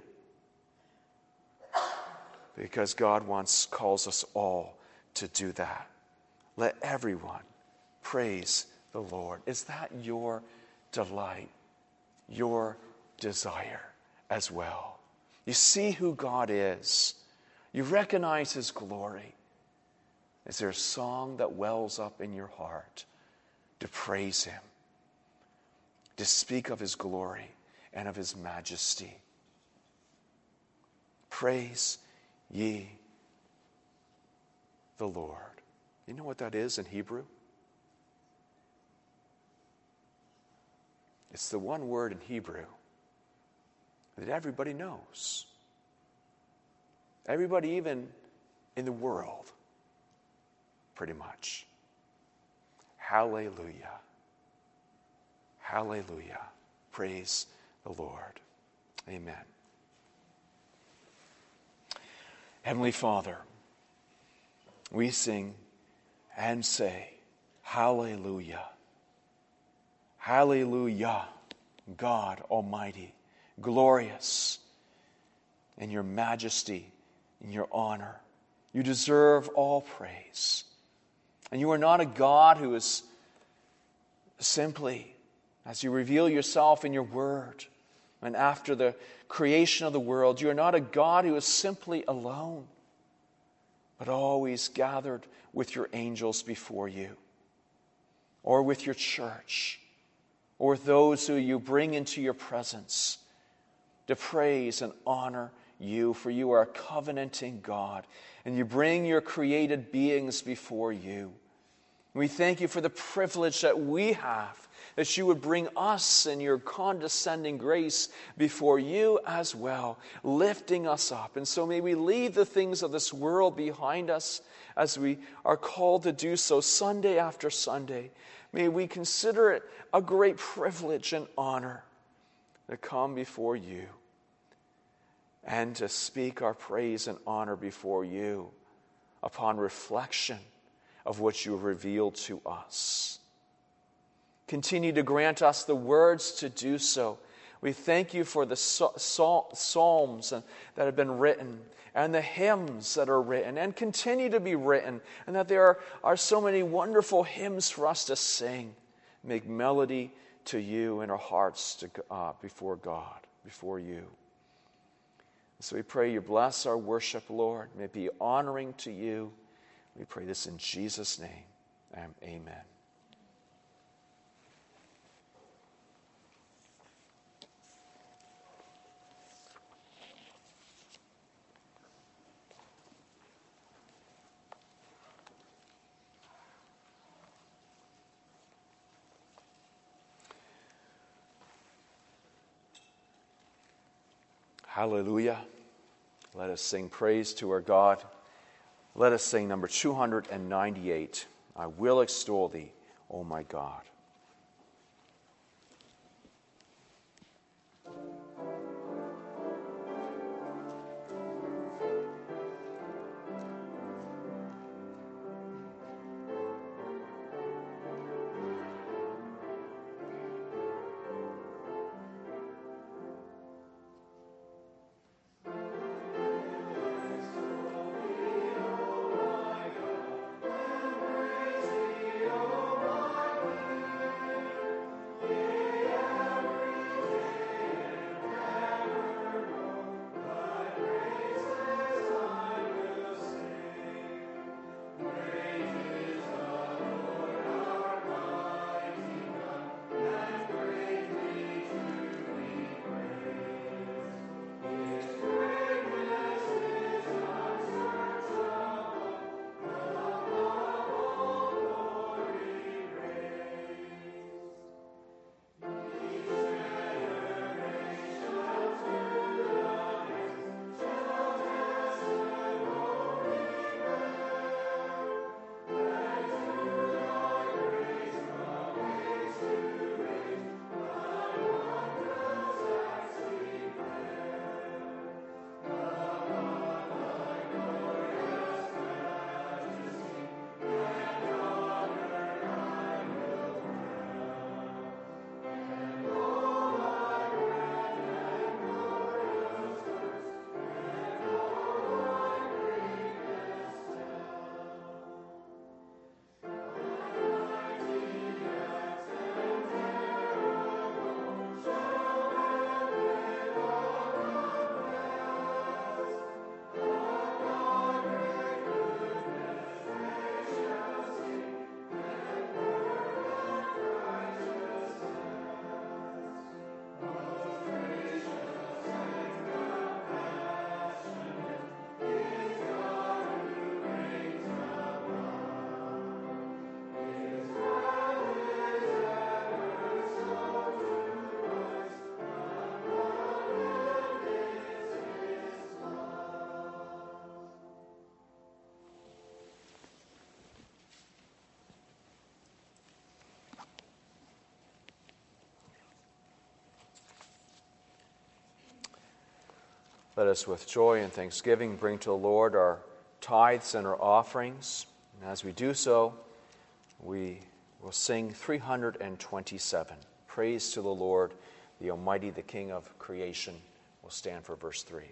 Because God calls us all to do that. Let everyone praise the Lord. Is that your delight, your desire as well? You see who God is. You recognize His glory. Is there a song that wells up in your heart to praise Him, to speak of His glory and of His majesty? Praise ye the Lord. You know what that is in Hebrew? It's the one word in Hebrew that everybody knows. Everybody, even in the world, pretty much. Hallelujah. Hallelujah. Praise the Lord. Amen. Heavenly Father, we sing and say, Hallelujah. Hallelujah, God Almighty, glorious in your majesty, in your honor. You deserve all praise. And you are not a God who is simply, as you reveal yourself in your word, and after the creation of the world, you are not a God who is simply alone, but always gathered with your angels before you, or with your church, or with those who you bring into your presence to praise and honor you, for you are a covenanting God, and you bring your created beings before you. We thank you for the privilege that we have, that you would bring us in your condescending grace before you as well, lifting us up. And so may we leave the things of this world behind us as we are called to do so Sunday after Sunday. May we consider it a great privilege and honor to come before you and to speak our praise and honor before you upon reflection of what you have revealed to us. Continue to grant us the words to do so. We thank you for the psalms that have been written and the hymns that are written and continue to be written, and that there are so many wonderful hymns for us to sing, make melody to you in our hearts before God, before you. So we pray you bless our worship, Lord. May it be honoring to you. We pray this in Jesus' name. Amen. Hallelujah. Let us sing praise to our God. Let us sing number 298. I will extol thee, O my God. Let us with joy and thanksgiving bring to the Lord our tithes and our offerings. And as we do so, we will sing 327. Praise to the Lord, the Almighty, the King of creation. We'll stand for verse 3.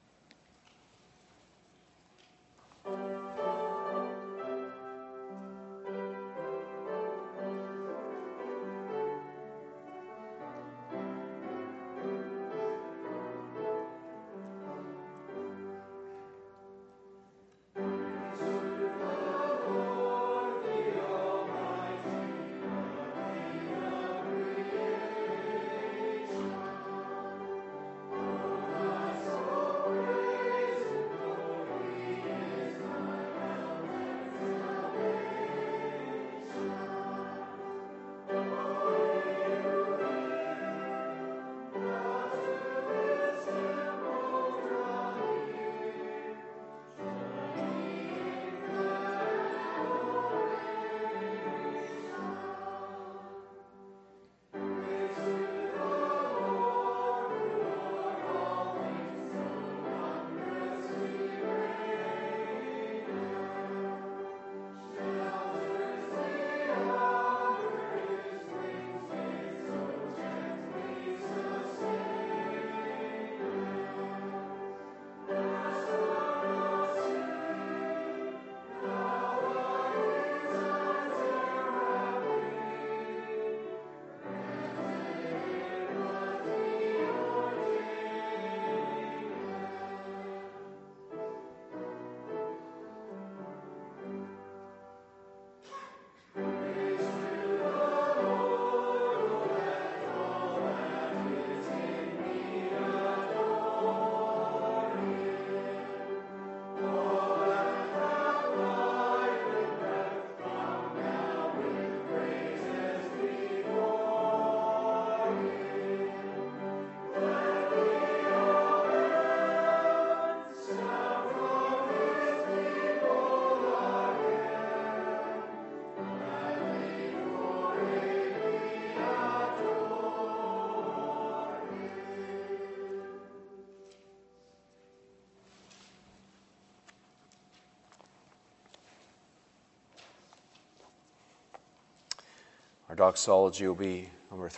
Our doxology will be number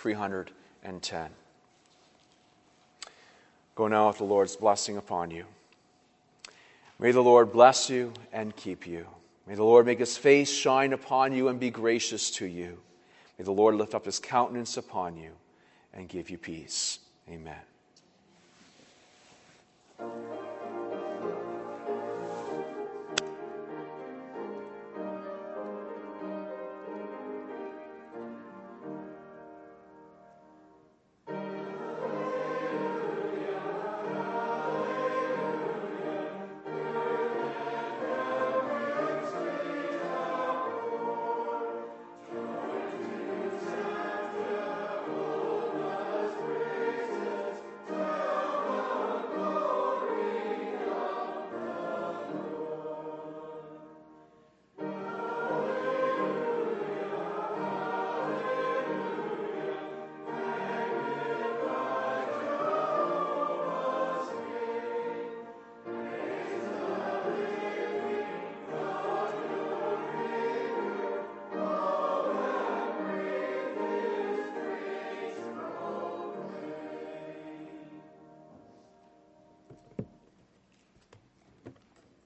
310. Go now with the Lord's blessing upon you. May the Lord bless you and keep you. May the Lord make his face shine upon you and be gracious to you. May the Lord lift up his countenance upon you and give you peace. Amen.